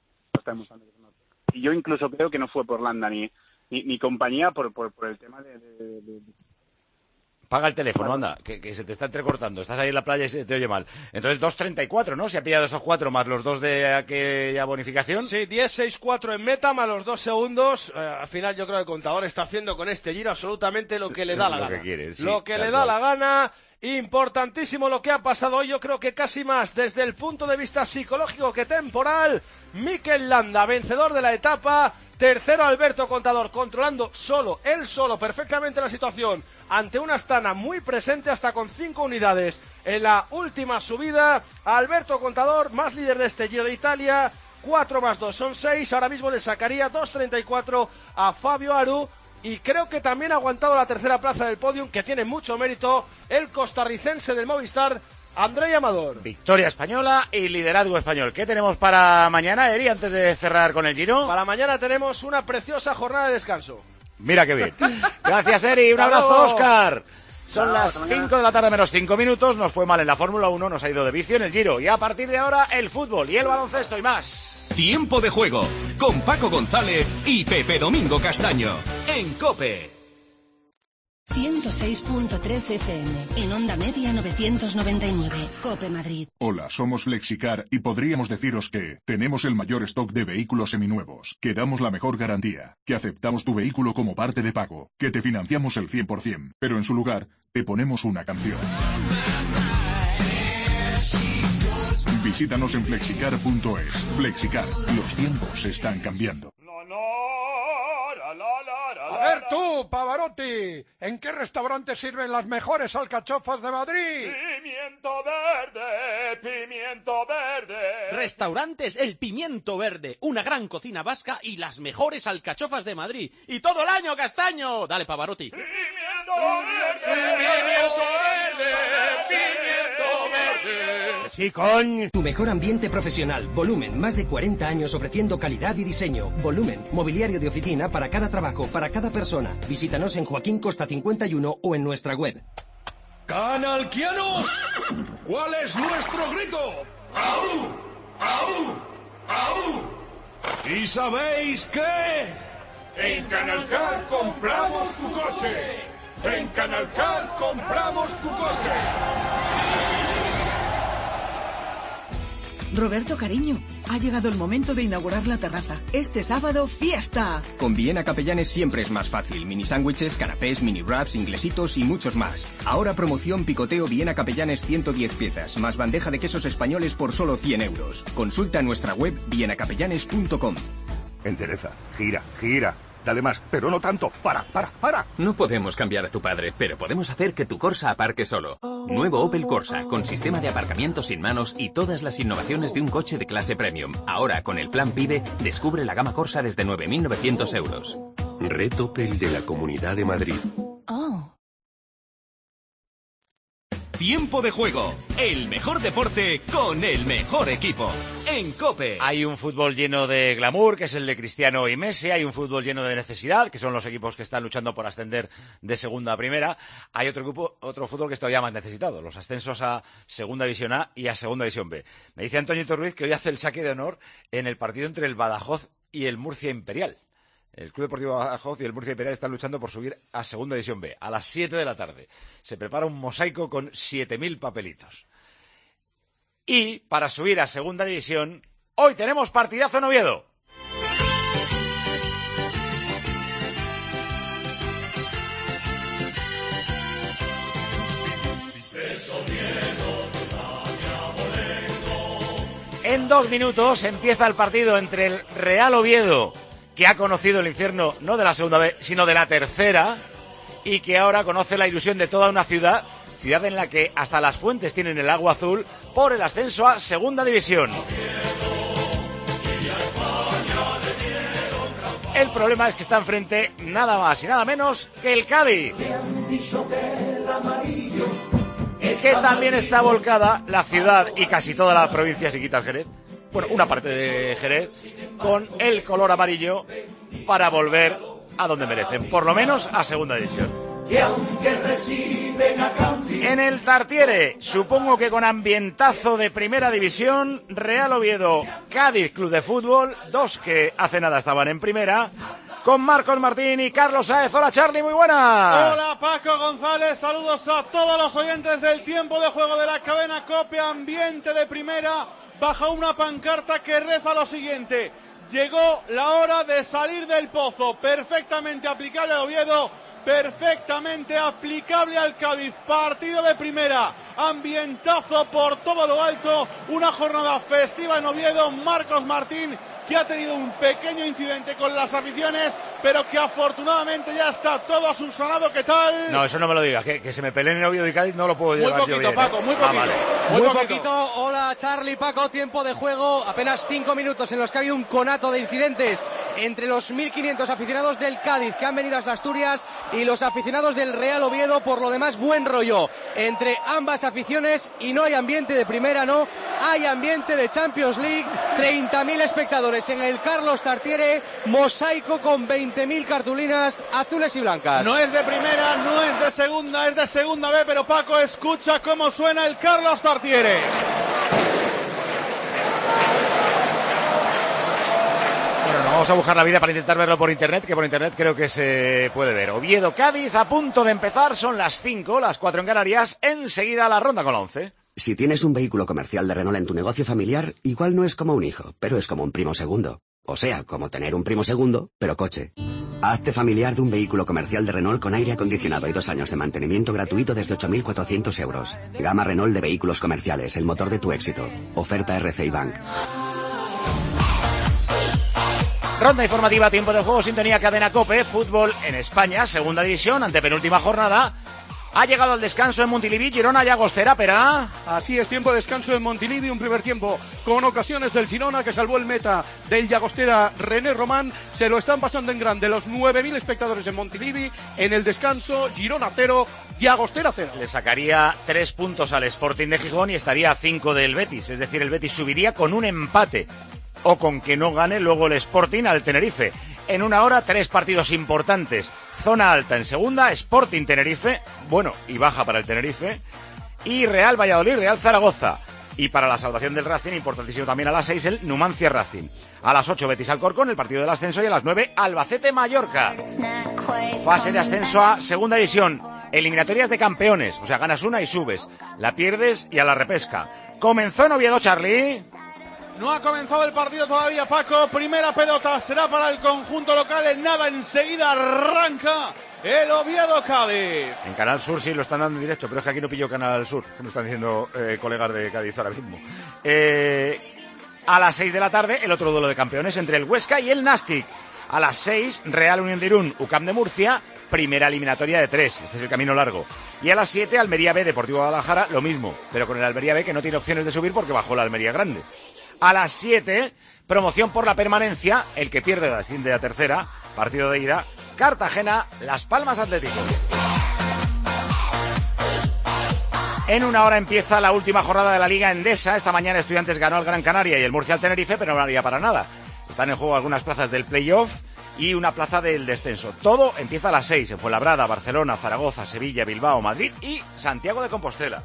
y yo incluso creo que no fue por Landa ni compañía por el tema de Paga el teléfono, anda, que se te está entrecortando. Estás ahí en la playa y se te oye mal. Entonces 2.34, ¿no? Se ha pillado estos 4 más los 2 de aquella bonificación. Sí, 10.64 en meta más los 2 segundos. Al final yo creo que el contador está haciendo con este Giro absolutamente lo que le da la gana. Que quiere, sí, lo que le da la gana. Importantísimo lo que ha pasado hoy, yo creo que casi más desde el punto de vista psicológico que temporal. Mikel Landa, vencedor de la etapa. Tercero Alberto Contador, controlando él solo perfectamente la situación ante una Astana muy presente, hasta con 5 unidades en la última subida. Alberto Contador, más líder de este Giro de Italia, 4 más 2 son 6, ahora mismo le sacaría 2.34 a Fabio Aru. Y creo que también ha aguantado la tercera plaza del podium, que tiene mucho mérito, el costarricense del Movistar, Andrei Amador. Victoria española y liderazgo español. ¿Qué tenemos para mañana, Eri, antes de cerrar con el Giro? Para mañana tenemos una preciosa jornada de descanso. Mira qué bien. Gracias, Eri. Un abrazo, Óscar. Son las 5 de la tarde menos 5 minutos. Nos fue mal en la Fórmula 1, nos ha ido de vicio en el Giro. Y a partir de ahora, el fútbol y el baloncesto y más. Tiempo de juego con Paco González y Pepe Domingo Castaño en COPE. 106.3 FM, en onda media 999, COPE Madrid. Hola, somos Flexicar y podríamos deciros que tenemos el mayor stock de vehículos seminuevos, que damos la mejor garantía, que aceptamos tu vehículo como parte de pago, que te financiamos el 100%, pero en su lugar, te ponemos una canción. Visítanos en flexicar.es. Flexicar, los tiempos están cambiando. A ver tú, Pavarotti, ¿en qué restaurante sirven las mejores alcachofas de Madrid? Pimiento verde, pimiento verde. Restaurantes El Pimiento Verde, una gran cocina vasca y las mejores alcachofas de Madrid. ¡Y todo el año, Castaño! Dale, Pavarotti. Pimiento verde, pimiento verde, pimiento verde. Sí, coño. Tu mejor ambiente profesional. Volumen, más de 40 años ofreciendo calidad y diseño. Volumen, mobiliario de oficina para cada trabajo, para cada persona. Visítanos en Joaquín Costa 51 o en nuestra web. ¡Canalquianos! ¿Cuál es nuestro grito? ¡Aú! ¡Aú! ¡Aú! ¿Y sabéis qué? En Canalcar compramos tu coche. En Canalcar compramos tu coche. Roberto, cariño, ha llegado el momento de inaugurar la terraza. Este sábado, ¡fiesta! Con Viena Capellanes siempre es más fácil. Mini sándwiches, canapés, mini wraps, inglesitos y muchos más. Ahora promoción picoteo Viena Capellanes 110 piezas, más bandeja de quesos españoles por solo 100 euros. Consulta nuestra web vienacapellanes.com. Endereza, gira, gira. Dale más, pero no tanto. Para. No podemos cambiar a tu padre, pero podemos hacer que tu Corsa aparque solo. Nuevo Opel Corsa, con sistema de aparcamiento sin manos y todas las innovaciones de un coche de clase premium. Ahora, con el plan PIBE, descubre la gama Corsa desde 9.900 euros. Red Opel de la Comunidad de Madrid. Tiempo de juego, el mejor deporte con el mejor equipo. En COPE. Hay un fútbol lleno de glamour, que es el de Cristiano y Messi. Hay un fútbol lleno de necesidad, que son los equipos que están luchando por ascender de segunda a primera. Hay otro fútbol que es todavía más necesitado, los ascensos a segunda división A y a segunda división B. Me dice Antonio Ruiz que hoy hace el saque de honor en el partido entre el Badajoz y el Murcia Imperial. El Club Deportivo Badajoz y el Murcia Imperial están luchando por subir a segunda división B a las 7 de la tarde. Se prepara un mosaico con 7.000 papelitos. Y para subir a segunda división, hoy tenemos partidazo en Oviedo. En 2 minutos empieza el partido entre el Real Oviedo, que ha conocido el infierno no de la segunda B, sino de la tercera, y que ahora conoce la ilusión de toda una ciudad en la que hasta las fuentes tienen el agua azul por el ascenso a segunda división. El problema es que está enfrente nada más y nada menos que el Cádiz, que también está volcada la ciudad y casi toda la provincia, si quitas Jerez, bueno, una parte de Jerez, con el color amarillo para volver a donde merecen, por lo menos a segunda división. En el Tartiere, supongo que con ambientazo de primera división, Real Oviedo, Cádiz Club de Fútbol, 2 que hace nada estaban en primera, con Marcos Martín y Carlos Sáez. Hola Charlie, muy buenas. Hola Paco González, saludos a todos los oyentes del tiempo de juego de la cadena COPE. Ambiente de primera, bajo una pancarta que reza lo siguiente: llegó la hora de salir del pozo. Perfectamente aplicable a Oviedo, perfectamente aplicable al Cádiz. Partido de primera, ambientazo por todo lo alto, una jornada festiva en Oviedo. Marcos Martín, que ha tenido un pequeño incidente con las aficiones, pero que afortunadamente ya está todo subsanado. ¿Qué tal? No, eso no me lo digas, que se me peleen en Oviedo y Cádiz no lo puedo llevar yo bien. Muy poquito, Paco, muy poquito. Vale. Muy poquito. Hola Charlie, Paco, tiempo de juego, apenas 5 minutos en los que ha habido un conato de incidentes entre los 1.500 aficionados del Cádiz que han venido hasta Asturias y los aficionados del Real Oviedo. Por lo demás, buen rollo entre ambas aficiones y no hay ambiente de primera, no, hay ambiente de Champions League. 30.000 espectadores en el Carlos Tartiere, mosaico con 20.000 cartulinas azules y blancas. No es de primera, no es de segunda, es de segunda B, pero Paco, escucha cómo suena el Carlos Tartiere. Bueno, no vamos a buscar la vida para intentar verlo por internet, que por internet creo que se puede ver. Oviedo Cádiz a punto de empezar, son las 5, las 4 en Canarias, enseguida la ronda con la 11. Si tienes un vehículo comercial de Renault en tu negocio familiar, igual no es como un hijo, pero es como un primo segundo. O sea, como tener un primo segundo, pero coche. Hazte familiar de un vehículo comercial de Renault con aire acondicionado y 2 años de mantenimiento gratuito desde 8.400 euros. Gama Renault de vehículos comerciales, el motor de tu éxito. Oferta RCI Bank. Ronda informativa, tiempo de juego, sintonía cadena COPE, fútbol en España, segunda división, antepenúltima jornada. Ha llegado el descanso en Montilivi, Girona y Llagostera, Pera. Así es, tiempo de descanso en Montilivi, un primer tiempo con ocasiones del Girona que salvó el meta del Llagostera, René Román. Se lo están pasando en grande los 9.000 espectadores en Montilivi. En el descanso, Girona 0, Llagostera 0. Le sacaría 3 puntos al Sporting de Gijón y estaría a 5 del Betis, es decir, el Betis subiría con un empate o con que no gane luego el Sporting al Tenerife. En una hora, 3 partidos importantes. Zona alta en segunda, Sporting Tenerife, bueno, y baja para el Tenerife, y Real Valladolid, Real Zaragoza. Y para la salvación del Racing, importantísimo también a las 6, el Numancia Racing. A las 8, Betis Alcorcón, el partido del ascenso, y a las 9, Albacete Mallorca. Fase de ascenso a segunda división. Eliminatorias de campeones, o sea, ganas una y subes. La pierdes y a la repesca. Comenzó en Oviedo, Charlie. No ha comenzado el partido todavía, Paco. Primera pelota será para el conjunto local. En nada, enseguida arranca el Oviedo Cádiz. En Canal Sur sí lo están dando en directo, pero es que aquí no pillo Canal Sur, que me están diciendo colegas de Cádiz ahora mismo. A las 6 de la tarde, el otro duelo de campeones entre el Huesca y el Nastic. A las 6, Real Unión de Irún, UCAM de Murcia, primera eliminatoria de 3. Este es el camino largo. Y a las 7, Almería B, Deportivo Guadalajara, lo mismo, pero con el Almería B que no tiene opciones de subir porque bajó la Almería Grande. A las 7, promoción por la permanencia, el que pierde asciende a tercera, partido de ida, Cartagena, Las Palmas Atlético. En una hora empieza la última jornada de la Liga Endesa. Esta mañana Estudiantes ganó al Gran Canaria y el Murcia al Tenerife, pero no valía para nada. Están en juego algunas plazas del playoff y una plaza del descenso. Todo empieza a las 6 en Fuenlabrada, Barcelona, Zaragoza, Sevilla, Bilbao, Madrid y Santiago de Compostela.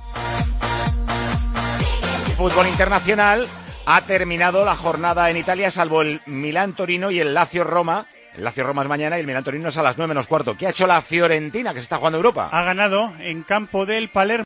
Fútbol internacional. Ha terminado la jornada en Italia, salvo el Milán-Torino y el Lazio-Roma. El Lazio-Roma es mañana y el Milán-Torino es a las 9 menos cuarto. ¿Qué ha hecho la Fiorentina, que se está jugando Europa? Ha ganado en campo del Palermo.